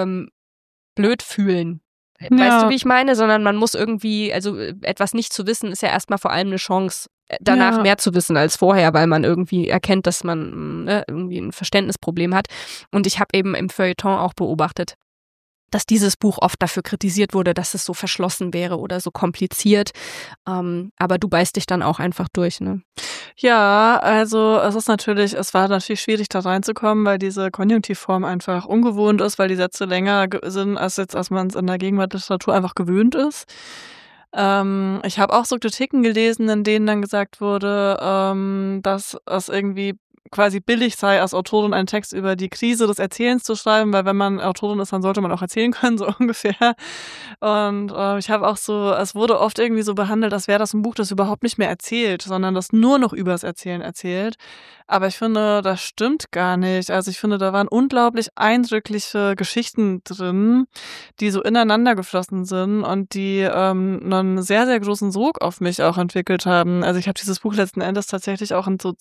blöd fühlen. Weißt du, wie ich meine? Sondern man muss irgendwie, also etwas nicht zu wissen, ist ja erstmal vor allem eine Chance, danach mehr zu wissen als vorher, weil man irgendwie erkennt, dass man irgendwie ein Verständnisproblem hat. Und ich habe eben im Feuilleton auch beobachtet, dass dieses Buch oft dafür kritisiert wurde, dass es so verschlossen wäre oder so kompliziert. Aber du beißt dich dann auch einfach durch, ne? Ja, also es war natürlich schwierig, da reinzukommen, weil diese Konjunktivform einfach ungewohnt ist, weil die Sätze länger sind, als man es in der Gegenwartsliteratur einfach gewöhnt ist. Ich habe auch so Kritiken gelesen, in denen dann gesagt wurde, dass es irgendwie quasi billig sei, als Autorin einen Text über die Krise des Erzählens zu schreiben, weil wenn man Autorin ist, dann sollte man auch erzählen können, so ungefähr. Und ich habe auch so, es wurde oft irgendwie so behandelt, als wäre das ein Buch, das überhaupt nicht mehr erzählt, sondern das nur noch übers Erzählen erzählt. Aber ich finde, das stimmt gar nicht. Also ich finde, da waren unglaublich eindrückliche Geschichten drin, die so ineinander geflossen sind und die einen sehr, sehr großen Sog auf mich auch entwickelt haben. Also ich habe dieses Buch letzten Endes tatsächlich auch in so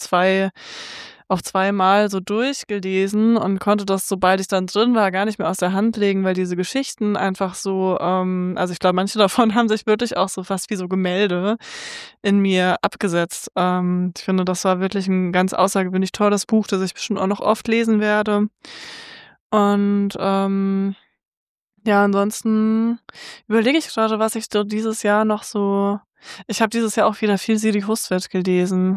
zweimal so durchgelesen und konnte das, sobald ich dann drin war, gar nicht mehr aus der Hand legen, weil diese Geschichten einfach so, also ich glaube, manche davon haben sich wirklich auch so fast wie so Gemälde in mir abgesetzt. Ich finde, das war wirklich ein ganz außergewöhnlich tolles Buch, das ich bestimmt auch noch oft lesen werde. Und ja, ansonsten überlege ich gerade, was ich so dieses Jahr noch so. Ich habe dieses Jahr auch wieder viel Siri Hustvedt gelesen.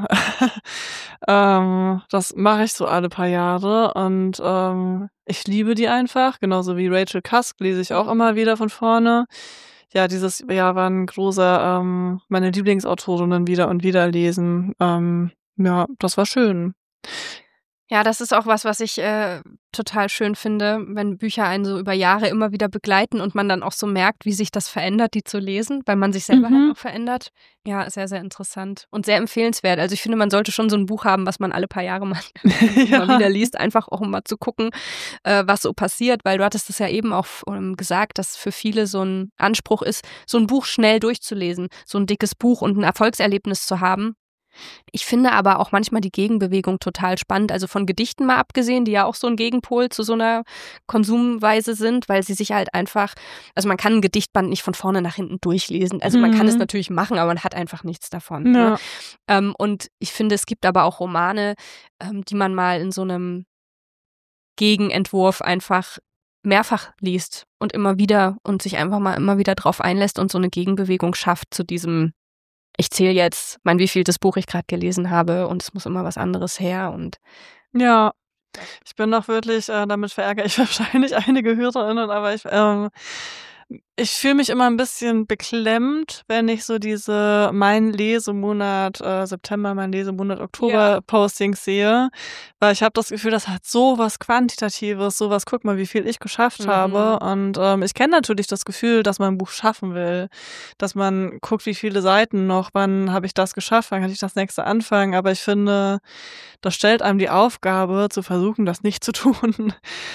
Das mache ich so alle paar Jahre und ich liebe die einfach. Genauso wie Rachel Cusk lese ich auch immer wieder von vorne. Ja, dieses Jahr war ein großer meine Lieblingsautorinnen wieder und wieder lesen. Ja, das war schön. Ja, das ist auch was ich total schön finde, wenn Bücher einen so über Jahre immer wieder begleiten und man dann auch so merkt, wie sich das verändert, die zu lesen, weil man sich selber halt auch verändert. Ja, sehr, sehr interessant und sehr empfehlenswert. Also ich finde, man sollte schon so ein Buch haben, was man alle paar Jahre mal Ja. wieder liest, einfach auch um mal zu gucken, was so passiert, weil du hattest es ja eben auch gesagt, dass für viele so ein Anspruch ist, so ein Buch schnell durchzulesen, so ein dickes Buch und ein Erfolgserlebnis zu haben. Ich finde aber auch manchmal die Gegenbewegung total spannend. Also von Gedichten mal abgesehen, die ja auch so ein Gegenpol zu so einer Konsumweise sind, weil sie sich halt einfach, also man kann ein Gedichtband nicht von vorne nach hinten durchlesen. Also man kann es natürlich machen, aber man hat einfach nichts davon. Ja. Ne? Und ich finde, es gibt aber auch Romane, die man mal in so einem Gegenentwurf einfach mehrfach liest und immer wieder und sich einfach mal immer wieder drauf einlässt und so eine Gegenbewegung schafft zu diesem, ich zähle jetzt mein wievieltes Buch ich gerade gelesen habe und es muss immer was anderes her und Ja, ich bin doch wirklich, damit verärgere ich wahrscheinlich einige HörerInnen, aber ich fühle mich immer ein bisschen beklemmt, wenn ich so diese mein Lesemonat September, mein Lesemonat Oktober Postings sehe, weil ich habe das Gefühl, das hat so was Quantitatives, so was, guck mal, wie viel ich geschafft habe. Und ich kenne natürlich das Gefühl, dass man ein Buch schaffen will, dass man guckt, wie viele Seiten noch, wann habe ich das geschafft, wann kann ich das nächste anfangen. Aber ich finde, das stellt einem die Aufgabe, zu versuchen, das nicht zu tun.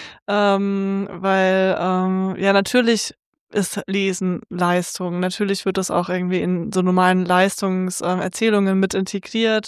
Weil ja, natürlich ist Lesen Leistung. Natürlich wird das auch irgendwie in so normalen Leistungserzählungen mit integriert.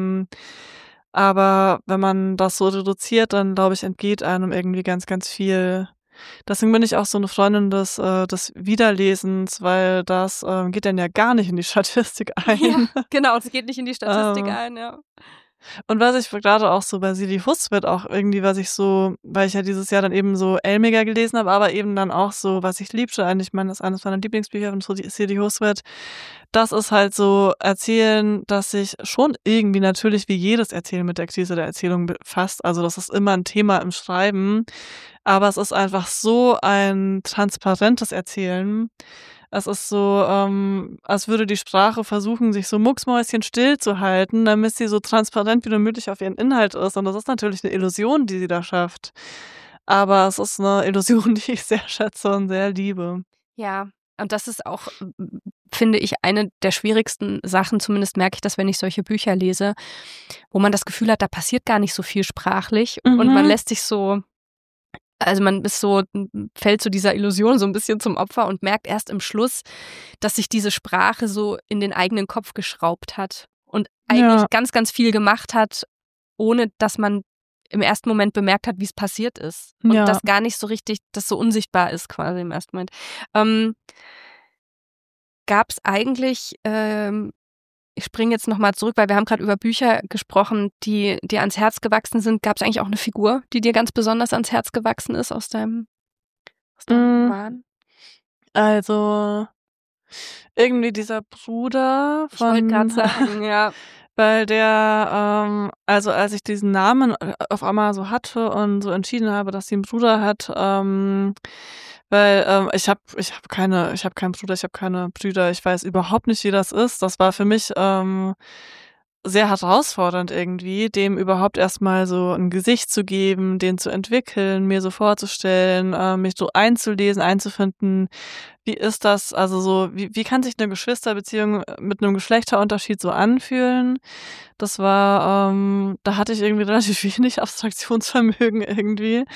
Aber wenn man das so reduziert, dann glaube ich, entgeht einem irgendwie ganz, ganz viel. Deswegen bin ich auch so eine Freundin des Wiederlesens, weil das geht dann ja gar nicht in die Statistik ein. ja, genau, es geht nicht in die Statistik Ähm, ein, ja. Und was ich gerade auch so bei Siri Hustvedt auch irgendwie, weil ich ja dieses Jahr dann eben so Elmiger gelesen habe, aber eben dann auch so, was ich liebte, eigentlich das ist eines meiner Lieblingsbücher von Siri Hustvedt, das ist halt so Erzählen, das sich schon irgendwie natürlich wie jedes Erzählen mit der Krise der Erzählung befasst. Also das ist immer ein Thema im Schreiben, aber es ist einfach so ein transparentes Erzählen. Es ist so, als würde die Sprache versuchen, sich so mucksmäuschenstill zu halten, damit sie so transparent wie nur möglich auf ihren Inhalt ist. Und das ist natürlich eine Illusion, die sie da schafft. Aber es ist eine Illusion, die ich sehr schätze und sehr liebe. Ja, und das ist auch, finde ich, eine der schwierigsten Sachen, zumindest merke ich das, wenn ich solche Bücher lese, wo man das Gefühl hat, da passiert gar nicht so viel sprachlich und man lässt sich so, also man ist so, fällt zu dieser Illusion so ein bisschen zum Opfer und merkt erst im Schluss, dass sich diese Sprache so in den eigenen Kopf geschraubt hat und eigentlich Ja. ganz, ganz viel gemacht hat, ohne dass man im ersten Moment bemerkt hat, wie es passiert ist. Und Ja. das gar nicht so richtig, das so unsichtbar ist quasi im ersten Moment. Gab es eigentlich, ich springe jetzt nochmal zurück, weil wir haben gerade über Bücher gesprochen, die dir ans Herz gewachsen sind. Gab es eigentlich auch eine Figur, die dir ganz besonders ans Herz gewachsen ist aus deinem Roman? Also irgendwie dieser Bruder Ich wollte gerade von, sagen, ja. weil der, also als ich diesen Namen auf einmal so hatte und so entschieden habe, dass sie einen Bruder hat, weil ich hab keinen Bruder, ich habe keine Brüder, ich weiß überhaupt nicht, wie das ist. Das war für mich sehr herausfordernd irgendwie, dem überhaupt erstmal so ein Gesicht zu geben, den zu entwickeln, mir so vorzustellen, mich so einzulesen, einzufinden. Wie ist das? Also so, wie kann sich eine Geschwisterbeziehung mit einem Geschlechterunterschied so anfühlen? Das war, da hatte ich irgendwie relativ wenig Abstraktionsvermögen irgendwie.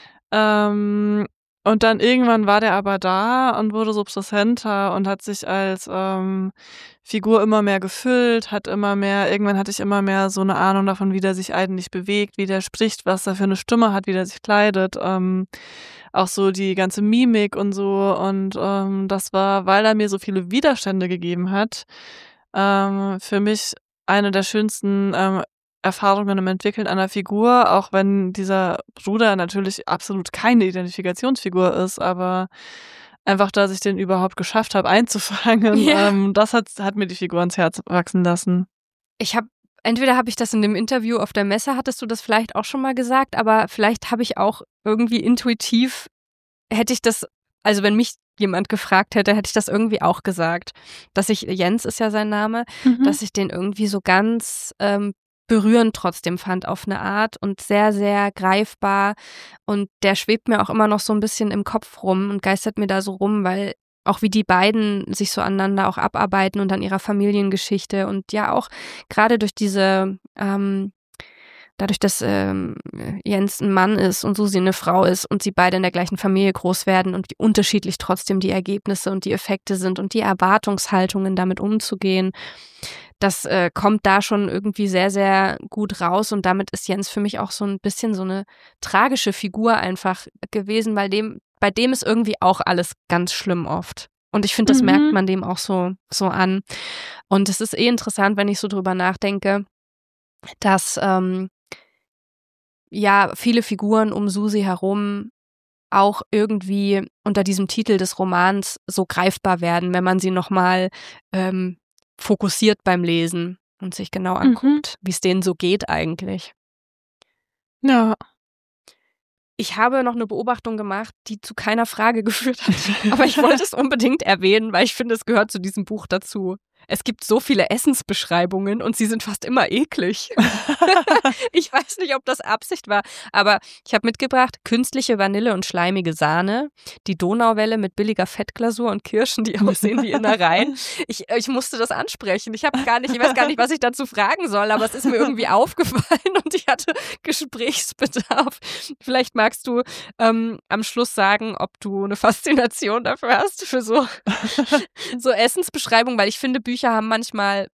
Und dann irgendwann war der aber da und wurde so präsenter und hat sich als Figur immer mehr gefüllt, irgendwann hatte ich immer mehr so eine Ahnung davon, wie der sich eigentlich bewegt, wie der spricht, was er für eine Stimme hat, wie der sich kleidet, auch so die ganze Mimik und so. Und das war, weil er mir so viele Widerstände gegeben hat, für mich eine der schönsten Erfahrungen im Entwickeln einer Figur, auch wenn dieser Bruder natürlich absolut keine Identifikationsfigur ist, aber einfach, dass ich den überhaupt geschafft habe einzufangen, Ja. das hat mir die Figur ans Herz wachsen lassen. Entweder habe ich das in dem Interview auf der Messe, hattest du das vielleicht auch schon mal gesagt, aber vielleicht habe ich auch irgendwie intuitiv, hätte ich das, also wenn mich jemand gefragt hätte, hätte ich das irgendwie auch gesagt, dass ich, Jens ist ja sein Name, dass ich den irgendwie so ganz berührend trotzdem fand auf eine Art und sehr, sehr greifbar, und der schwebt mir auch immer noch so ein bisschen im Kopf rum und geistert mir da so rum, weil auch wie die beiden sich so aneinander auch abarbeiten und an ihrer Familiengeschichte und ja auch gerade durch diese, dadurch, dass Jens ein Mann ist und Susi eine Frau ist und sie beide in der gleichen Familie groß werden und wie unterschiedlich trotzdem die Ergebnisse und die Effekte sind und die Erwartungshaltungen damit umzugehen, das kommt da schon irgendwie sehr, sehr gut raus, und damit ist Jens für mich auch so ein bisschen so eine tragische Figur einfach gewesen, weil bei dem ist irgendwie auch alles ganz schlimm oft. Und ich finde, das merkt man dem auch so an. Und es ist interessant, wenn ich so drüber nachdenke, dass ja viele Figuren um Susi herum auch irgendwie unter diesem Titel des Romans so greifbar werden, wenn man sie nochmal fokussiert beim Lesen und sich genau anguckt, wie es denen so geht eigentlich. Ja. Ich habe noch eine Beobachtung gemacht, die zu keiner Frage geführt hat. Aber ich wollte es unbedingt erwähnen, weil ich finde, es gehört zu diesem Buch dazu. Es gibt so viele Essensbeschreibungen und sie sind fast immer eklig. Ich weiß nicht, ob das Absicht war, aber ich habe mitgebracht künstliche Vanille und schleimige Sahne, die Donauwelle mit billiger Fettglasur und Kirschen, die aussehen wie Innereien. Ich musste das ansprechen. Ich weiß gar nicht, was ich dazu fragen soll, aber es ist mir irgendwie aufgefallen und ich hatte Gesprächsbedarf. Vielleicht magst du am Schluss sagen, ob du eine Faszination dafür hast, für so Essensbeschreibungen, weil ich finde, Bücher haben manchmal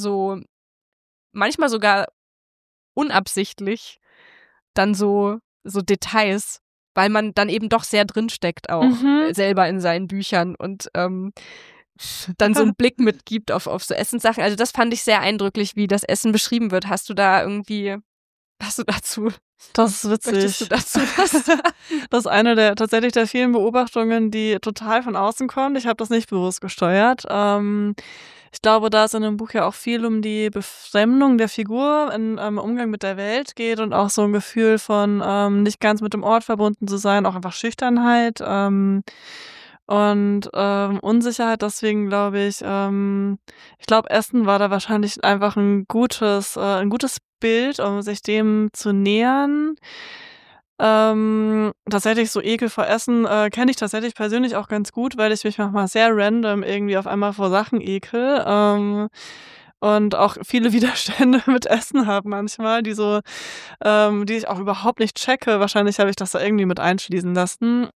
sogar unabsichtlich dann so Details, weil man dann eben doch sehr drinsteckt auch selber in seinen Büchern und dann so einen Blick mitgibt auf so Essenssachen. Also das fand ich sehr eindrücklich, wie das Essen beschrieben wird. Hast du dazu? Das ist witzig. Möchtest du dazu was? Das ist eine tatsächlich der vielen Beobachtungen, die total von außen kommt. Ich habe das nicht bewusst gesteuert. Ich glaube, da es in dem Buch ja auch viel um die Befremdung der Figur im Umgang mit der Welt geht und auch so ein Gefühl von nicht ganz mit dem Ort verbunden zu sein, auch einfach Schüchternheit und Unsicherheit. Deswegen glaube ich glaube, Essen war da wahrscheinlich einfach ein gutes Bild, um sich dem zu nähern. Tatsächlich so Ekel vor Essen kenne ich tatsächlich persönlich auch ganz gut, weil ich mich manchmal sehr random irgendwie auf einmal vor Sachen ekel und auch viele Widerstände mit Essen habe manchmal, die ich auch überhaupt nicht checke. Wahrscheinlich habe ich das da irgendwie mit einschließen lassen.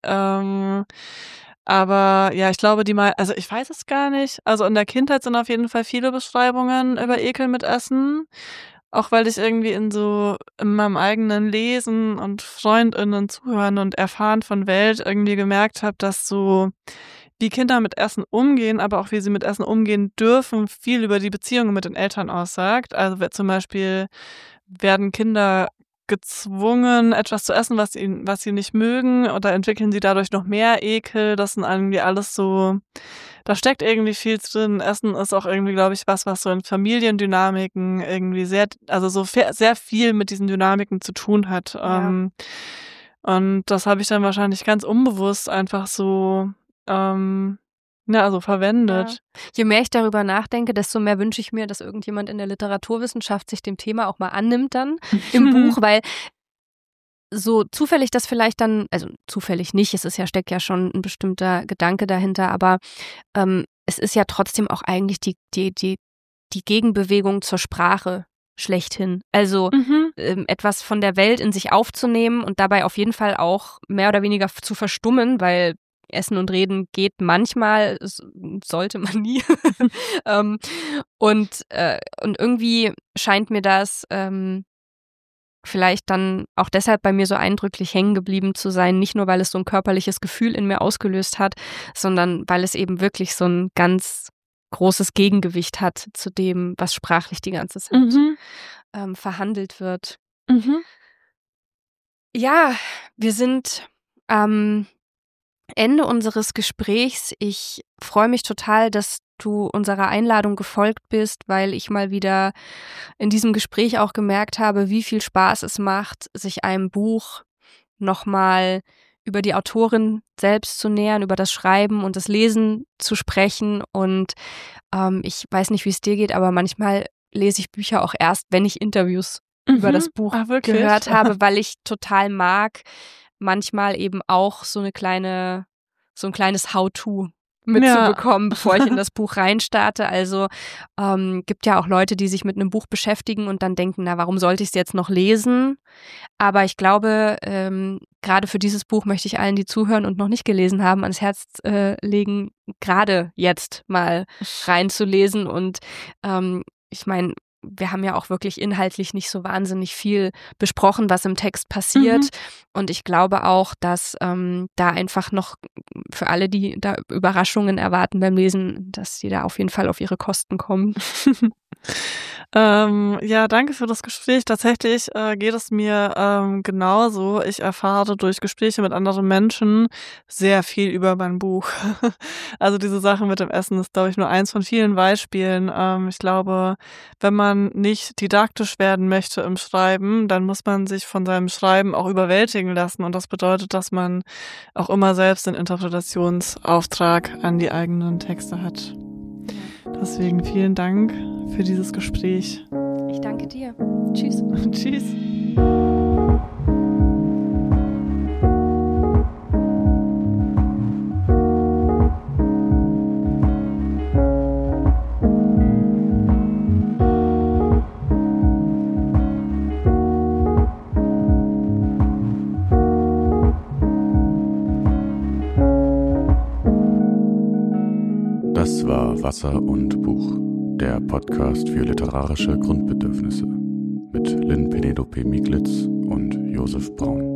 Aber ja, ich glaube, also ich weiß es gar nicht. Also in der Kindheit sind auf jeden Fall viele Beschreibungen über Ekel mit Essen. Auch weil ich irgendwie in meinem eigenen Lesen und FreundInnen zuhören und erfahren von Welt irgendwie gemerkt habe, dass so wie Kinder mit Essen umgehen, aber auch wie sie mit Essen umgehen dürfen, viel über die Beziehungen mit den Eltern aussagt. Also zum Beispiel werden Kinder gezwungen, etwas zu essen, was sie nicht mögen, oder entwickeln sie dadurch noch mehr Ekel. Das sind irgendwie alles so, da steckt irgendwie viel drin. Essen ist auch irgendwie, glaube ich, was so in Familiendynamiken irgendwie sehr viel mit diesen Dynamiken zu tun hat. Ja. Und das habe ich dann wahrscheinlich ganz unbewusst einfach so verwendet. Ja. Je mehr ich darüber nachdenke, desto mehr wünsche ich mir, dass irgendjemand in der Literaturwissenschaft sich dem Thema auch mal annimmt dann im Buch, weil so zufällig das vielleicht dann, also zufällig nicht, steckt ja schon ein bestimmter Gedanke dahinter, aber es ist ja trotzdem auch eigentlich die Gegenbewegung zur Sprache schlechthin. Also etwas von der Welt in sich aufzunehmen und dabei auf jeden Fall auch mehr oder weniger zu verstummen, weil Essen und Reden geht manchmal, sollte man nie. Und irgendwie scheint mir das vielleicht dann auch deshalb bei mir so eindrücklich hängen geblieben zu sein, nicht nur, weil es so ein körperliches Gefühl in mir ausgelöst hat, sondern weil es eben wirklich so ein ganz großes Gegengewicht hat zu dem, was sprachlich die ganze Zeit verhandelt wird. Ja, wir sind am Ende unseres Gesprächs. Ich freue mich total, dass du unserer Einladung gefolgt bist, weil ich mal wieder in diesem Gespräch auch gemerkt habe, wie viel Spaß es macht, sich einem Buch nochmal über die Autorin selbst zu nähern, über das Schreiben und das Lesen zu sprechen. Und ich weiß nicht, wie es dir geht, aber manchmal lese ich Bücher auch erst, wenn ich Interviews über das Buch gehört habe, weil ich total mag, manchmal eben auch so ein kleines How-to mitzubekommen, bevor ich in das Buch reinstarte. Also gibt ja auch Leute, die sich mit einem Buch beschäftigen und dann denken, na, warum sollte ich es jetzt noch lesen? Aber ich glaube, gerade für dieses Buch möchte ich allen, die zuhören und noch nicht gelesen haben, ans Herz legen, gerade jetzt mal reinzulesen. Und ich meine, wir haben ja auch wirklich inhaltlich nicht so wahnsinnig viel besprochen, was im Text passiert. Und ich glaube auch, dass da einfach noch für alle, die da Überraschungen erwarten beim Lesen, dass die da auf jeden Fall auf ihre Kosten kommen. Ja, danke für das Gespräch. Tatsächlich geht es mir genauso. Ich erfahre durch Gespräche mit anderen Menschen sehr viel über mein Buch. Also diese Sache mit dem Essen ist, glaube ich, nur eins von vielen Beispielen. Ich glaube, wenn man nicht didaktisch werden möchte im Schreiben, dann muss man sich von seinem Schreiben auch überwältigen lassen. Und das bedeutet, dass man auch immer selbst den Interpretationsauftrag an die eigenen Texte hat. Deswegen vielen Dank für dieses Gespräch. Ich danke dir. Tschüss. Tschüss. Das war Wasser und Buch, der Podcast für literarische Grundbedürfnisse mit Lynn Penelope Mieglitz und Josef Braun.